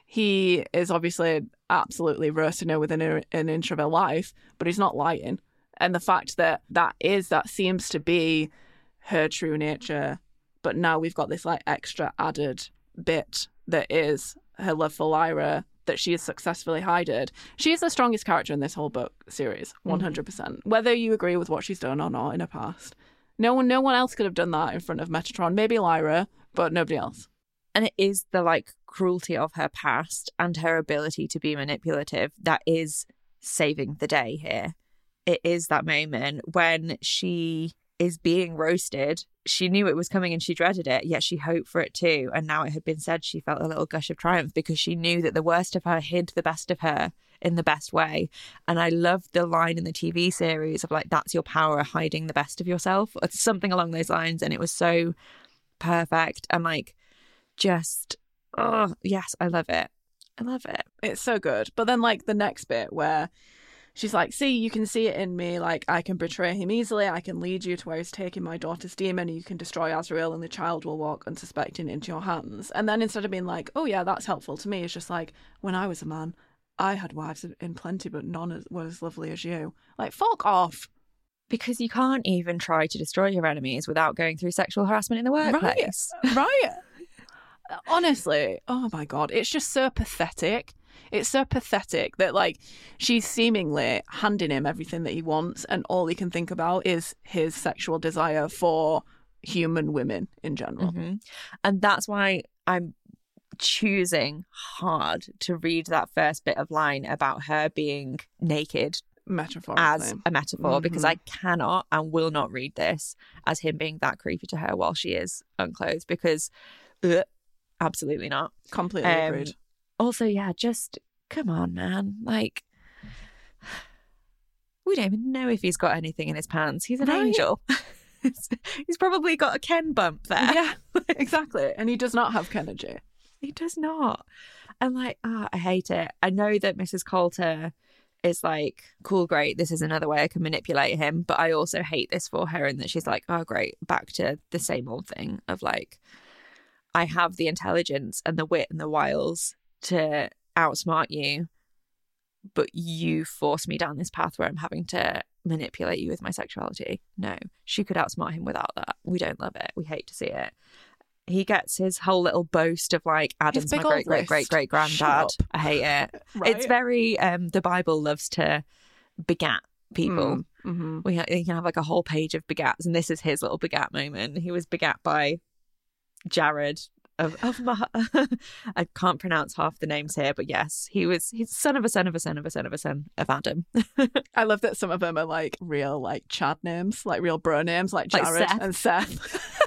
Speaker 1: he is obviously absolutely roasting her within a, an inch of her life, but he's not lying. And the fact that that is, that seems to be her true nature. But now we've got this like extra added bit that is her love for Lyra that she has successfully hidden. She is the strongest character in this whole book series, one hundred percent. Mm. Whether you agree with what she's done or not in her past. No one, no one else could have done that in front of Metatron. Maybe Lyra, but nobody else.
Speaker 2: And it is the like cruelty of her past and her ability to be manipulative that is saving the day here. It is that moment when she is being roasted. She knew it was coming and she dreaded it, yet she hoped for it too. And now it had been said, she felt a little gush of triumph because she knew that the worst of her hid the best of her in the best way. And I loved the line in the T V series of like, that's your power, hiding the best of yourself. It's something along those lines. And it was so perfect. And like, just, oh, yes, I love it. I love it.
Speaker 1: It's so good. But then like the next bit where she's like, see, you can see it in me. Like, I can betray him easily. I can lead you to where he's taking my daughter's demon. And you can destroy Azrael and the child will walk unsuspecting into your hands. And then instead of being like, oh, yeah, that's helpful to me, it's just like, when I was a man, I had wives in plenty, but none as, were as lovely as you. Like, fuck off.
Speaker 2: Because you can't even try to destroy your enemies without going through sexual harassment in the workplace.
Speaker 1: Right. Right. Honestly, oh my God, it's just so pathetic. It's so pathetic that, like, she's seemingly handing him everything that he wants and all he can think about is his sexual desire for human women in general.
Speaker 2: Mm-hmm. And that's why I'm choosing hard to read that first bit of line about her being naked as a metaphor, mm-hmm. because I cannot and will not read this as him being that creepy to her while she is unclothed, because ugh, absolutely not.
Speaker 1: Completely um, agreed.
Speaker 2: Also, yeah, just come on, man. Like, we don't even know if he's got anything in his pants. He's an right. angel. He's probably got a Ken bump there.
Speaker 1: Yeah, exactly. And he does not have Kenergy.
Speaker 2: He does not. I'm like, oh, I hate it. I know that Missus Coulter is like, cool, great, this is another way I can manipulate him. But I also hate this for her, and that she's like, oh, great, back to the same old thing of like, I have the intelligence and the wit and the wiles to outsmart you, but you force me down this path where I'm having to manipulate you with my sexuality. No, she could outsmart him without that. We don't love it. We hate to see it. He gets his whole little boast of like, Adam's my great, great, great, great granddad. I hate it. Right? It's very, um, the Bible loves to begat people. Mm, mm-hmm. We ha- you can have like a whole page of begats, and this is his little begat moment. He was begat by Jared of, of my, I can't pronounce half the names here, but yes, he was he's son of a son of a son of a son of a son of Adam.
Speaker 1: I love that some of them are like real like Chad names, like real bro names, like Jared like Seth. and Seth.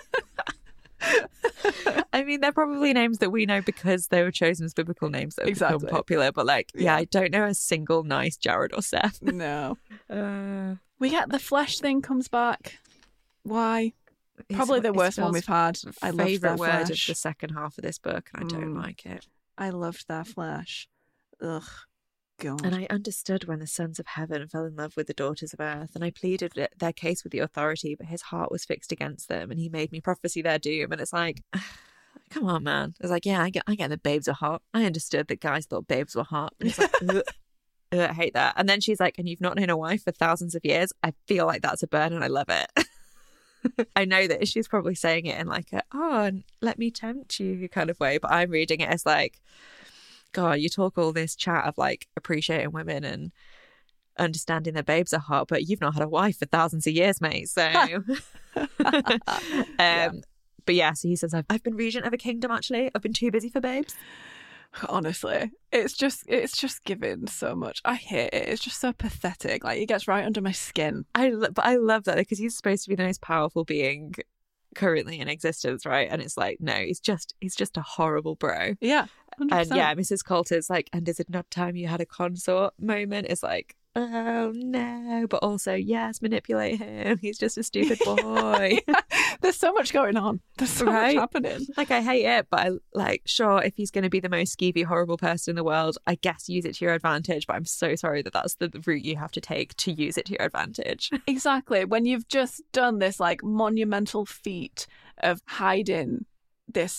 Speaker 2: I mean, they're probably names that we know because they were chosen as biblical names that have exactly. become popular, but like, yeah, I don't know a single nice Jared or Seth.
Speaker 1: No. Uh, we get the flesh thing comes back. Why? Probably the worst one we've had. I loved their
Speaker 2: word
Speaker 1: flesh.
Speaker 2: of the second half of this book, and I don't
Speaker 1: mm.
Speaker 2: like it.
Speaker 1: I loved their flesh. Ugh. God.
Speaker 2: And I understood when the sons of heaven fell in love with the daughters of earth, and I pleaded their case with the authority, but his heart was fixed against them, and he made me prophesy their doom. And it's like, come on, man. It's like, yeah, I get, I get that babes are hot. I understood that guys thought babes were hot. And it's like, ugh, ugh, I hate that. And then she's like, and you've not known a wife for thousands of years. I feel like that's a burn, and I love it. I know that she's probably saying it in like a, oh, let me tempt you kind of way, but I'm reading it as like, God, you talk all this chat of like appreciating women and understanding that babes are hot, but you've not had a wife for thousands of years, mate. So, um, yeah. But yeah, so he says, I've, I've been regent of a kingdom, actually. I've been too busy for babes.
Speaker 1: Honestly, it's just it's just given so much. I hate it. It's just so pathetic. Like, it gets right under my skin.
Speaker 2: I lo- but I love that because he's supposed to be the most powerful being currently in existence, right? And it's like, no, he's just he's just a horrible bro.
Speaker 1: Yeah, one hundred percent.
Speaker 2: And yeah, Missus Coulter's like, and is it not time you had a consort moment? It's like, oh no, but also yes, manipulate him. He's just a stupid boy.
Speaker 1: There's so much going on. There's so right? much happening.
Speaker 2: Like, I hate it, but I like, sure, if he's going to be the most skeevy, horrible person in the world, I guess use it to your advantage. But I'm so sorry that that's the route you have to take to use it to your advantage.
Speaker 1: Exactly. When you've just done this like monumental feat of hiding this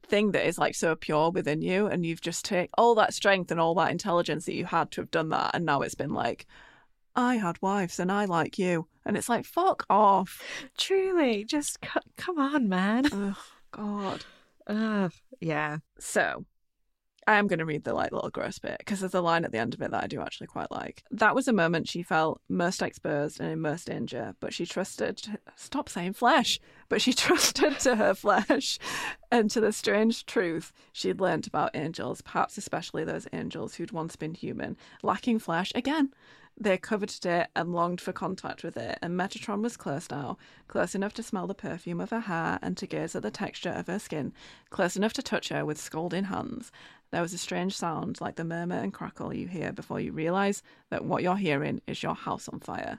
Speaker 1: thing that is like so pure within you, and you've just take all that strength and all that intelligence that you had to have done that, and now it's been like, I had wives and I like you, and it's like, fuck off.
Speaker 2: Truly, just c- come on, man.
Speaker 1: Oh God.
Speaker 2: Ugh, yeah.
Speaker 1: So I am going to read the like little gross bit, because there's a line at the end of it that I do actually quite like. That was a moment she felt most exposed and in most danger, but she trusted, stop saying flesh, but she trusted to her flesh and to the strange truth she'd learnt about angels, perhaps especially those angels who'd once been human, lacking flesh again. They coveted it and longed for contact with it, and Metatron was close now, close enough to smell the perfume of her hair and to gaze at the texture of her skin, close enough to touch her with scalding hands. There was a strange sound like the murmur and crackle you hear before you realise that what you're hearing is your house on fire.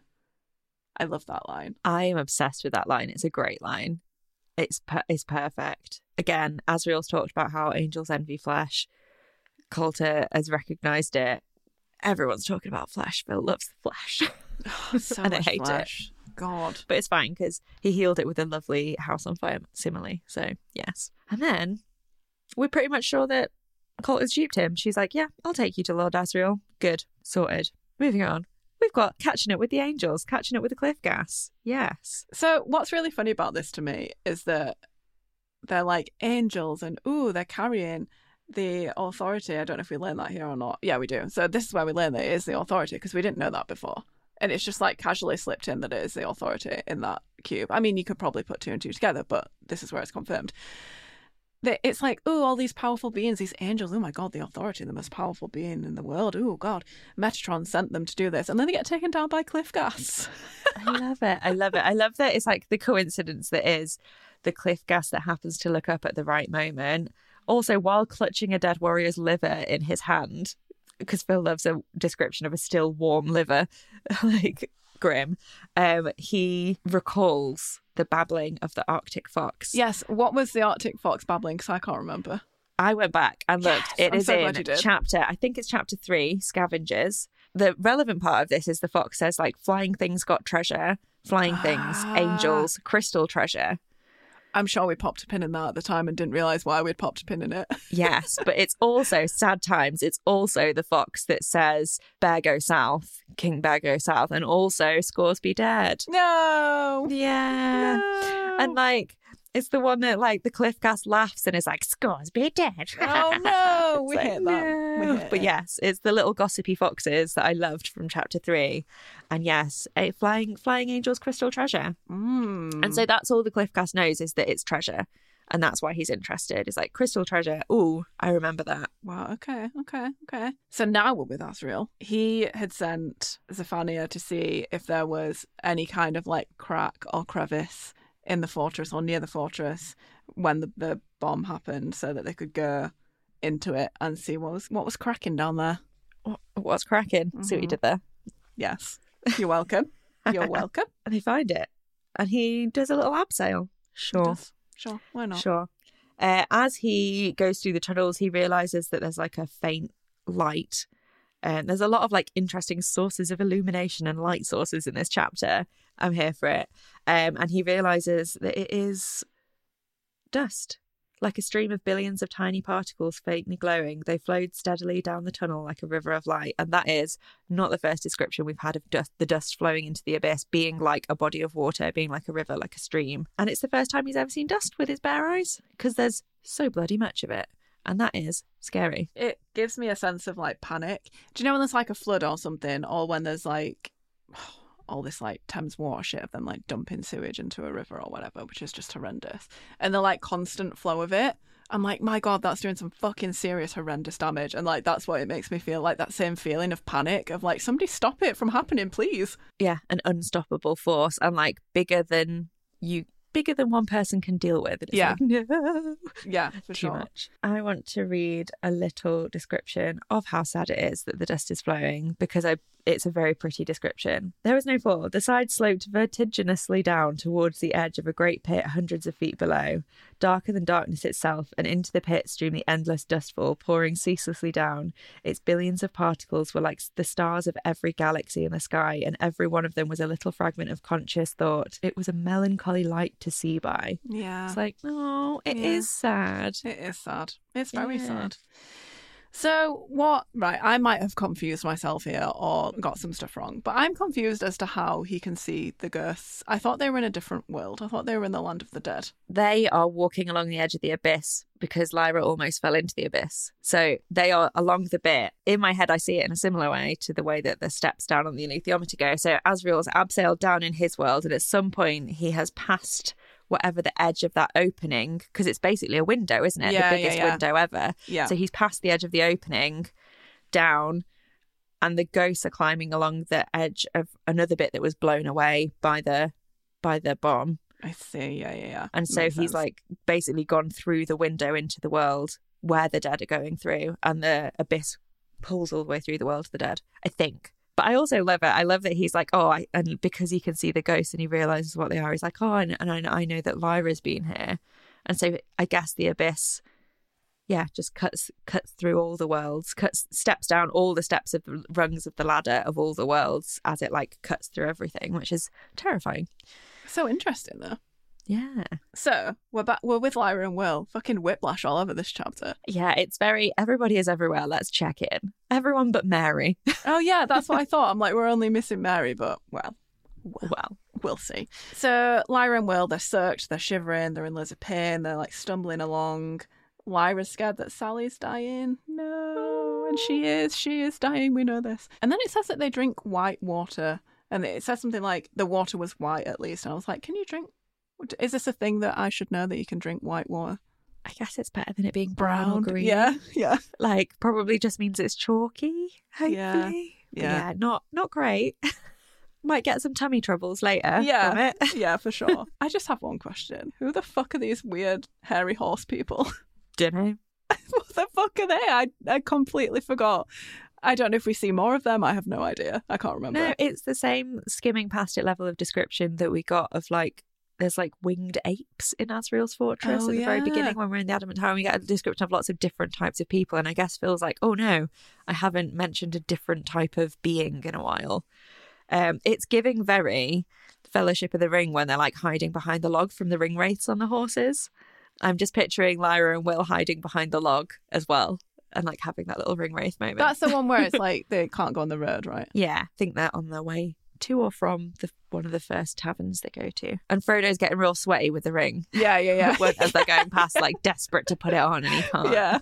Speaker 1: I love that line.
Speaker 2: I am obsessed with that line. It's a great line. It's per- it's perfect. Again, Asriel's talked about how angels envy flesh. Coulter has recognised it. Everyone's talking about flesh. Phil loves the flesh.
Speaker 1: Oh, so
Speaker 2: and
Speaker 1: much
Speaker 2: I hate
Speaker 1: flesh.
Speaker 2: it.
Speaker 1: God.
Speaker 2: But it's fine because he healed it with a lovely house on fire simile. So, yes. And then we're pretty much sure that Coulter's duped him. She's like, yeah, I'll take you to Lord Asriel. Good. Sorted. Moving on. We've got catching up with the angels, catching up with the cliff gas. Yes.
Speaker 1: So what's really funny about this to me is that they're like angels and, ooh, they're carrying the authority. I don't know if we learn that here or not. Yeah, we do. So this is where we learn that it is the authority, because we didn't know that before. And it's just like casually slipped in that it is the authority in that cube. I mean, you could probably put two and two together, but this is where it's confirmed. It's like, oh, all these powerful beings, these angels, oh my God, the authority, the most powerful being in the world. Oh God, Metatron sent them to do this. And then they get taken down by cliff gas.
Speaker 2: I love it. I love it. I love that it's like the coincidence that is the cliff gas that happens to look up at the right moment. Also, while clutching a dead warrior's liver in his hand, because Phil loves a description of a still warm liver, like grim, um, he recalls the babbling of the Arctic fox.
Speaker 1: Yes. What was the Arctic fox babbling? Because I can't remember.
Speaker 2: I went back and looked.
Speaker 1: Yes,
Speaker 2: it
Speaker 1: I'm
Speaker 2: is
Speaker 1: so
Speaker 2: in
Speaker 1: glad you did.
Speaker 2: chapter, I think it's chapter three, Scavengers. The relevant part of this is the fox says, like, flying things got treasure, flying things,
Speaker 1: Ah.
Speaker 2: angels, crystal treasure.
Speaker 1: I'm sure we popped a pin in that at the time and didn't realise why we'd popped a pin in it.
Speaker 2: Yes, but it's also sad times. It's also the fox that says Bear go south, King Bear go south, and also Scoresby dead.
Speaker 1: No.
Speaker 2: Yeah.
Speaker 1: No.
Speaker 2: And like, it's the one that like the cliff gas laughs and is like, Scoresby dead.
Speaker 1: Oh no, we
Speaker 2: It's
Speaker 1: hit
Speaker 2: like,
Speaker 1: that. We
Speaker 2: no.
Speaker 1: hit
Speaker 2: But
Speaker 1: it.
Speaker 2: yes, it's the little gossipy foxes that I loved from chapter three. And yes, a flying flying angels crystal treasure.
Speaker 1: Mm.
Speaker 2: And so that's all the Cliffcast knows is that it's treasure. And that's why he's interested. It's like crystal treasure. Ooh, I remember that.
Speaker 1: Wow, okay, okay, okay. So now we're with Asriel. He had sent Zephania to see if there was any kind of like crack or crevice in the fortress or near the fortress when the, the bomb happened, so that they could go into it and see what was what was cracking down there.
Speaker 2: What- What's cracking? See what you
Speaker 1: Mhm.
Speaker 2: did there?
Speaker 1: Yes. You're welcome. You're welcome.
Speaker 2: And they find it. And he does a little abseil. Sure.
Speaker 1: Just- Sure, why not?
Speaker 2: Sure. Uh, as he goes through the tunnels, he realizes that there's like a faint light. And there's a lot of like interesting sources of illumination and light sources in this chapter. I'm here for it. Um, and he realizes that it is dust, like a stream of billions of tiny particles faintly glowing. They flowed steadily down the tunnel like a river of light. And that is not the first description we've had of dust, the dust flowing into the abyss being like a body of water, being like a river, like a stream. And it's the first time he's ever seen dust with his bare eyes, because there's so bloody much of it. And that is scary.
Speaker 1: It gives me a sense of like panic. Do you know when there's like a flood or something, or when there's like all this like Thames water shit of them like dumping sewage into a river or whatever, which is just horrendous, and the like constant flow of it? I'm like, my God, that's doing some fucking serious horrendous damage. And like that's what it makes me feel, like that same feeling of panic of like, somebody stop it from happening, please.
Speaker 2: Yeah, an unstoppable force and like bigger than you bigger than one person can deal with. And it's
Speaker 1: Yeah.
Speaker 2: like, no.
Speaker 1: Yeah, for
Speaker 2: Too
Speaker 1: sure.
Speaker 2: much. I want to read a little description of how sad it is that the dust is flowing, because I it's a very pretty description. There was no fall. The side sloped vertiginously down towards the edge of a great pit hundreds of feet below, darker than darkness itself, and into the pit streamed the endless dustfall, pouring ceaselessly down. Its billions of particles were like the stars of every galaxy in the sky, and every one of them was a little fragment of conscious thought. It was a melancholy light to see by.
Speaker 1: Yeah.
Speaker 2: It's like, oh, it
Speaker 1: Yeah.
Speaker 2: is sad.
Speaker 1: It is sad. It's very
Speaker 2: Yeah.
Speaker 1: sad. So what, right, I might have confused myself here or got some stuff wrong, but I'm confused as to how he can see the ghosts. I thought they were in a different world. I thought they were in the land of the dead.
Speaker 2: They are walking along the edge of the abyss because Lyra almost fell into the abyss. So they are along the bit. In my head, I see it in a similar way to the way that the steps down on the alethiometer go. So Asriel's abseiled down in his world, and at some point he has passed whatever the edge of that opening, because it's basically a window, isn't it?
Speaker 1: Yeah,
Speaker 2: the biggest
Speaker 1: yeah, yeah.
Speaker 2: window ever.
Speaker 1: Yeah.
Speaker 2: So he's past the edge of the opening, down, and the ghosts are climbing along the edge of another bit that was blown away by the by the bomb.
Speaker 1: I see. Yeah, yeah, yeah.
Speaker 2: And so
Speaker 1: Makes
Speaker 2: he's
Speaker 1: sense.
Speaker 2: like basically gone through the window into the world where the dead are going through, and the abyss pulls all the way through the world to the dead, I think. But I also love it. I love that he's like, oh, I, and because he can see the ghosts and he realizes what they are, he's like, oh, and, and I, I know that Lyra's been here. And so I guess the abyss, yeah, just cuts cuts through all the worlds, cuts steps down all the steps of the rungs of the ladder of all the worlds as it like cuts through everything, which is terrifying.
Speaker 1: So interesting, though.
Speaker 2: Yeah.
Speaker 1: So we're back. We're with Lyra and Will. Fucking whiplash all over this chapter.
Speaker 2: Yeah, it's very, everybody is everywhere. Let's check in. Everyone but Mary.
Speaker 1: Oh yeah, that's what I thought. I'm like, we're only missing Mary, but well,
Speaker 2: Well,
Speaker 1: we'll see. So Lyra and Will, they're soaked, they're shivering, they're in loads of pain, they're like stumbling along. Lyra's scared that Sally's dying. No, and she is. She is dying. We know this. And then it says that they drink white water, and it says something like the water was white at least. And I was like, can you drink? Is this a thing that I should know, that you can drink white water?
Speaker 2: I guess it's better than it being brown, or green.
Speaker 1: Yeah, yeah.
Speaker 2: Like, probably just means it's chalky, hopefully.
Speaker 1: Yeah,
Speaker 2: But
Speaker 1: yeah.
Speaker 2: yeah, not not great. Might get some tummy troubles later
Speaker 1: Yeah.
Speaker 2: from it.
Speaker 1: Yeah, for sure. I just have one question. Who the fuck are these weird hairy horse people?
Speaker 2: Dunno.
Speaker 1: What the fuck are they? I, I completely forgot. I don't know if we see more of them. I have no idea. I can't remember.
Speaker 2: No, it's the same skimming past it level of description that we got of like, there's like winged apes in Asriel's fortress
Speaker 1: Oh,
Speaker 2: at the very
Speaker 1: yeah.
Speaker 2: beginning when we're in the Adamant Tower. We get a description of lots of different types of people, and I guess feels like, oh no, I haven't mentioned a different type of being in a while. Um, it's giving very Fellowship of the Ring when they're like hiding behind the log from the ring wraiths on the horses. I'm just picturing Lyra and Will hiding behind the log as well, and like having that little ring wraith moment.
Speaker 1: That's the one where it's like they can't go on the road, right?
Speaker 2: Yeah, I think they're on their way to or from the one of the first taverns they go to. And Frodo's getting real sweaty with the ring.
Speaker 1: Yeah, yeah, yeah.
Speaker 2: When- as they're going past, like desperate to put it on, and he can't.
Speaker 1: Yeah.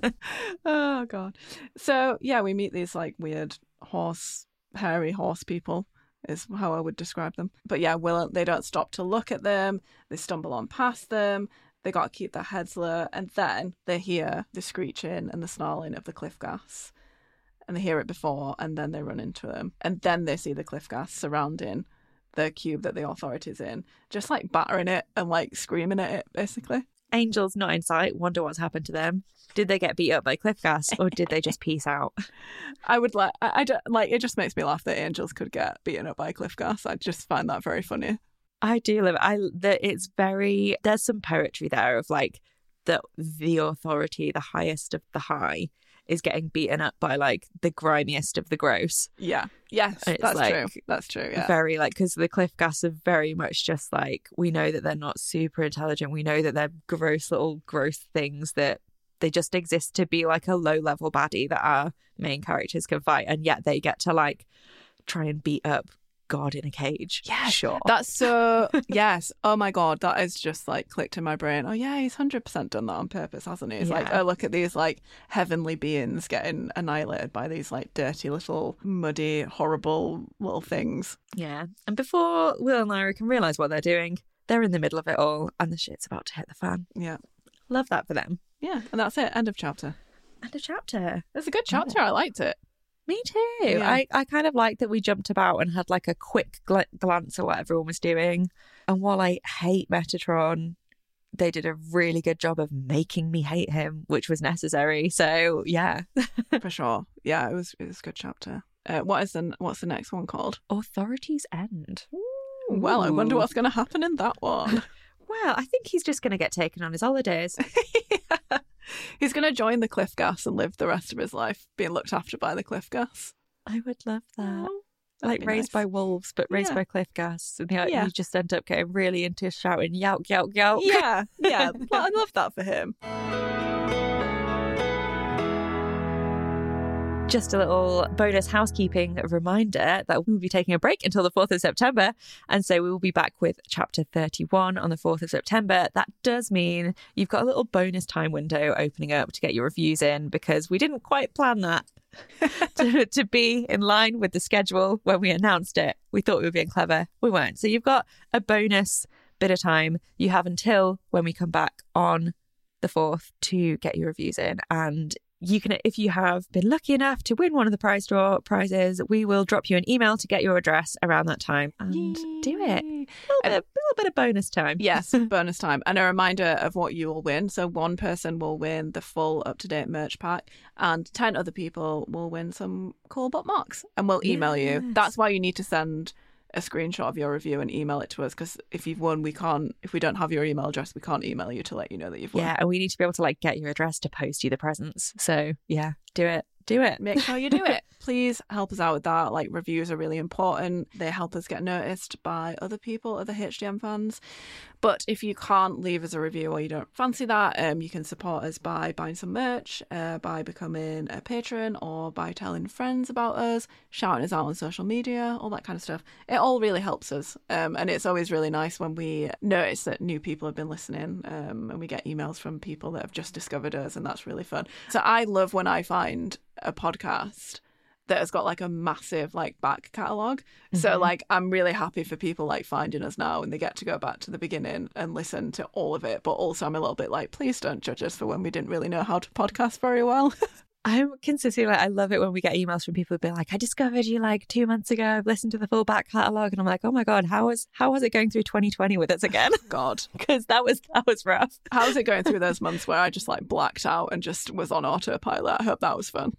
Speaker 1: Oh, God. So, yeah, we meet these like weird horse, hairy horse people, is how I would describe them. But yeah, Will, they don't stop to look at them. They stumble on past them. They got to keep their heads low. And then they hear the screeching and the snarling of the cliff gas. And they hear it before, and then they run into them. And then they see the cliff gas surrounding the cube that the authority's in, just like battering it and like screaming at it, basically.
Speaker 2: Angel's not in sight. Wonder what's happened to them. Did they get beat up by cliff gas, or did they just peace out?
Speaker 1: I would like, I, I don't, like, it just makes me laugh that angels could get beaten up by cliff gas. I just find that very funny.
Speaker 2: I do love it. I that it's very. There's some poetry there of like the the authority, the highest of the high, is getting beaten up by like the grimiest of the gross.
Speaker 1: Yeah. Yes,
Speaker 2: It's
Speaker 1: that's
Speaker 2: like
Speaker 1: true. That's true. Yeah.
Speaker 2: Very like, because the cliff gas are very much just like, we know that they're not super intelligent. We know that they're gross little gross things that they just exist to be like a low level baddie that our main characters can fight, and yet they get to like try and beat up God in a cage.
Speaker 1: Yeah,
Speaker 2: sure.
Speaker 1: That's so, yes. Oh my God, that is just like clicked in my brain. Oh yeah, he's one hundred percent done that on purpose, hasn't he? It's like,
Speaker 2: Yeah.
Speaker 1: oh, look at these like heavenly beings getting annihilated by these like dirty little muddy, horrible little things.
Speaker 2: Yeah. And before Will and Lyra can realise what they're doing, they're in the middle of it all, and the shit's about to hit the fan.
Speaker 1: Yeah.
Speaker 2: Love that for them.
Speaker 1: Yeah, and that's it. End of chapter.
Speaker 2: And a chapter.
Speaker 1: It's a good chapter. I liked it.
Speaker 2: Me too.
Speaker 1: Yeah.
Speaker 2: I, I kind of like that we jumped about and had like a quick gl- glance at what everyone was doing. And while I hate Metatron, they did a really good job of making me hate him, which was necessary. So yeah.
Speaker 1: For sure. Yeah, it was it was a good chapter. Uh, what is the what's the next one called?
Speaker 2: Authorities End.
Speaker 1: Well, I wonder
Speaker 2: Ooh.
Speaker 1: what's going to happen in that one.
Speaker 2: Well, I think he's just going to get taken on his holidays.
Speaker 1: Yeah. He's going to join the Cliff Gas and live the rest of his life being looked after by the Cliff Gas.
Speaker 2: I would love that.
Speaker 1: Oh,
Speaker 2: Like
Speaker 1: be
Speaker 2: raised
Speaker 1: nice.
Speaker 2: by wolves, but raised
Speaker 1: Yeah.
Speaker 2: by Cliff Gas. And yeah,
Speaker 1: Yeah.
Speaker 2: you just end up getting really into shouting, yout, yout, yout.
Speaker 1: Yeah, yeah. Well, I love that for him.
Speaker 2: Just a little bonus housekeeping reminder that we will be taking a break until the fourth of September. And so we will be back with chapter thirty-one on the fourth of September. That does mean you've got a little bonus time window opening up to get your reviews in, because we didn't quite plan that to, to be in line with the schedule when we announced it. We thought we were being clever. We weren't. So you've got a bonus bit of time. You have until when we come back on the fourth to get your reviews in. And you can, if you have been lucky enough to win one of the prize draw prizes, we will drop you an email to get your address around that time and do it. A little, bit, a little bit of bonus time.
Speaker 1: Yes, bonus time. And a reminder of what you will win. So one person will win the full up-to-date merch pack and ten other people will win some cool bookmarks and we'll email you.
Speaker 2: Yes.
Speaker 1: That's why you need to send a screenshot of your review and email it to us, because if you've won, we can't, if we don't have your email address, we can't email you to let you know that you've won.
Speaker 2: Yeah, and we need to be able to like get your address to post you the presents. So yeah, do it. Do it.
Speaker 1: Make sure you do it. Please help us out with that. Like, reviews are really important. They help us get noticed by other people, other H D M fans. But if you can't leave us a review or you don't fancy that, um, you can support us by buying some merch, uh, by becoming a patron, or by telling friends about us, shouting us out on social media, all that kind of stuff. It all really helps us. Um, and it's always really nice when we notice that new people have been listening, um, and we get emails from people that have just discovered us, and that's really fun. So I love when I find a podcast that has got like a massive like back catalogue. So
Speaker 2: Mhm.
Speaker 1: like I'm really happy for people like finding us now and they get to go back to the beginning and listen to all of it. But also I'm a little bit like, please don't judge us for when we didn't really know how to podcast very well.
Speaker 2: I'm consistently like, I love it when we get emails from people who be like, I discovered you like two months ago. I've listened to the full back catalogue, and I'm like, oh my god, how was how was it going through twenty twenty with us again?
Speaker 1: God,
Speaker 2: Because that was that was rough.
Speaker 1: how's it going through those months where I just like blacked out and just was on autopilot? I hope that was fun.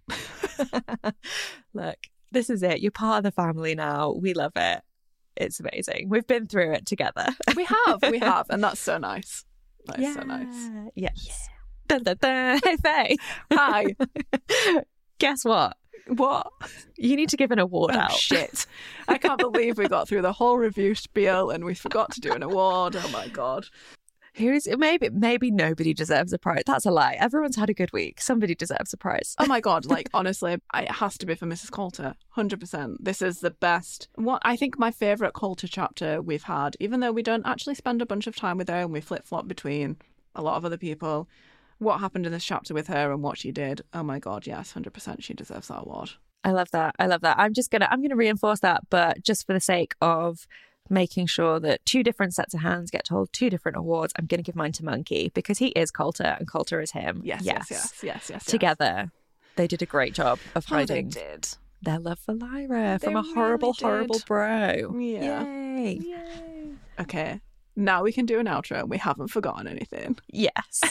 Speaker 2: Look, this is it. You're part of the family now. We love it. It's amazing. We've been through it together.
Speaker 1: We have, we have, and that's so nice. That is so nice.
Speaker 2: Yes. Dun, dun, dun. Hey, Faye.
Speaker 1: Hi.
Speaker 2: Guess what?
Speaker 1: What?
Speaker 2: You need to give an award
Speaker 1: Oh,
Speaker 2: out.
Speaker 1: shit. I can't believe we got through the whole review spiel and we forgot to do an award. Oh my god.
Speaker 2: Who's maybe maybe nobody deserves a prize. That's a lie. Everyone's had a good week. Somebody deserves a prize.
Speaker 1: Oh my god, like honestly, I- it has to be for Missus Coulter. one hundred percent. This is the best. What I think my favourite Coulter chapter we've had, even though we don't actually spend a bunch of time with her and we flip-flop between a lot of other people. What happened in this chapter with her and what she did. Oh my god, yes, one hundred percent she deserves that award.
Speaker 2: I love that. I love that. I'm just gonna I'm gonna reinforce that, but just for the sake of making sure that two different sets of hands get to hold two different awards, I'm gonna give mine to Monkey because he is Coulter and Coulter is him.
Speaker 1: Yes, yes, yes, yes, yes. yes.
Speaker 2: Together, they did a great job of
Speaker 1: Oh, they
Speaker 2: hiding
Speaker 1: did.
Speaker 2: their love for Lyra
Speaker 1: They
Speaker 2: from a horrible,
Speaker 1: really
Speaker 2: horrible
Speaker 1: did.
Speaker 2: bro.
Speaker 1: Yeah.
Speaker 2: Yay.
Speaker 1: Yay. Okay, now we can do an outro and we haven't forgotten anything.
Speaker 2: Yes.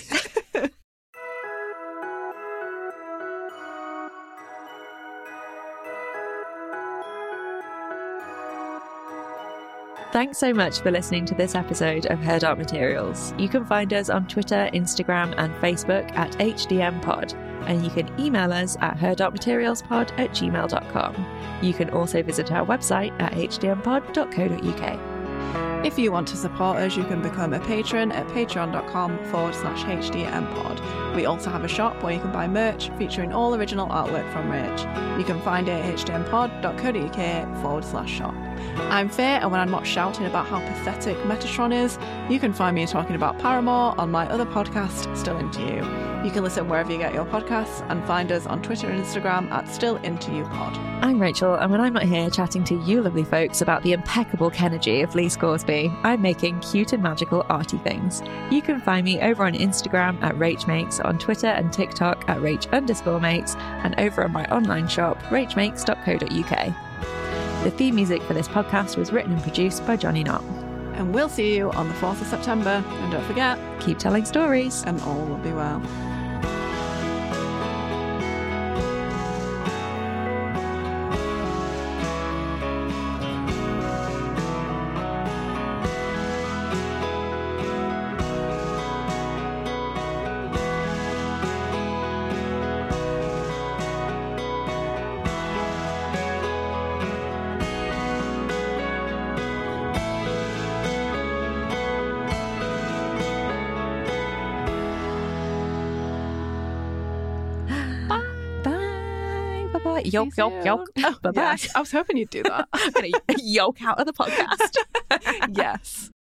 Speaker 2: Thanks so much for listening to this episode of Her Dark Materials. You can find us on Twitter, Instagram, and Facebook at H D M Pod, and you can email us at herdarkmaterialspod at gmail dot com. You can also visit our website at h d m pod dot co dot u k.
Speaker 1: If you want to support us, you can become a patron at patreon.com forward slash hdmpod. We also have a shop where you can buy merch featuring all original artwork from Rach. You can find it at hdmpod dot co dot u k forward slash shop. I'm Faye, and when I'm not shouting about how pathetic Metatron is, you can find me talking about Paramore on my other podcast, Still Into You. You can listen wherever you get your podcasts and find us on Twitter and Instagram at Still Into You Pod.
Speaker 2: I'm Rachel, and when I'm not here chatting to you lovely folks about the impeccable Kenergy of Lee Scoresby, I'm making cute and magical arty things. You can find me over on Instagram at RachMakes, on Twitter and TikTok at Rach underscore makes, and over on my online shop, rachmakes dot co dot u k. The theme music for this podcast was written and produced by Johnny Knott.
Speaker 1: And we'll see you on the fourth of September. And don't forget,
Speaker 2: Keep telling stories.
Speaker 1: and all will be well.
Speaker 2: like yoke, yoke, yoke.
Speaker 1: Oh,
Speaker 2: Bye-bye.
Speaker 1: yes. I was hoping you'd do that.
Speaker 2: I'm going to yoke out of the podcast.
Speaker 1: Yes.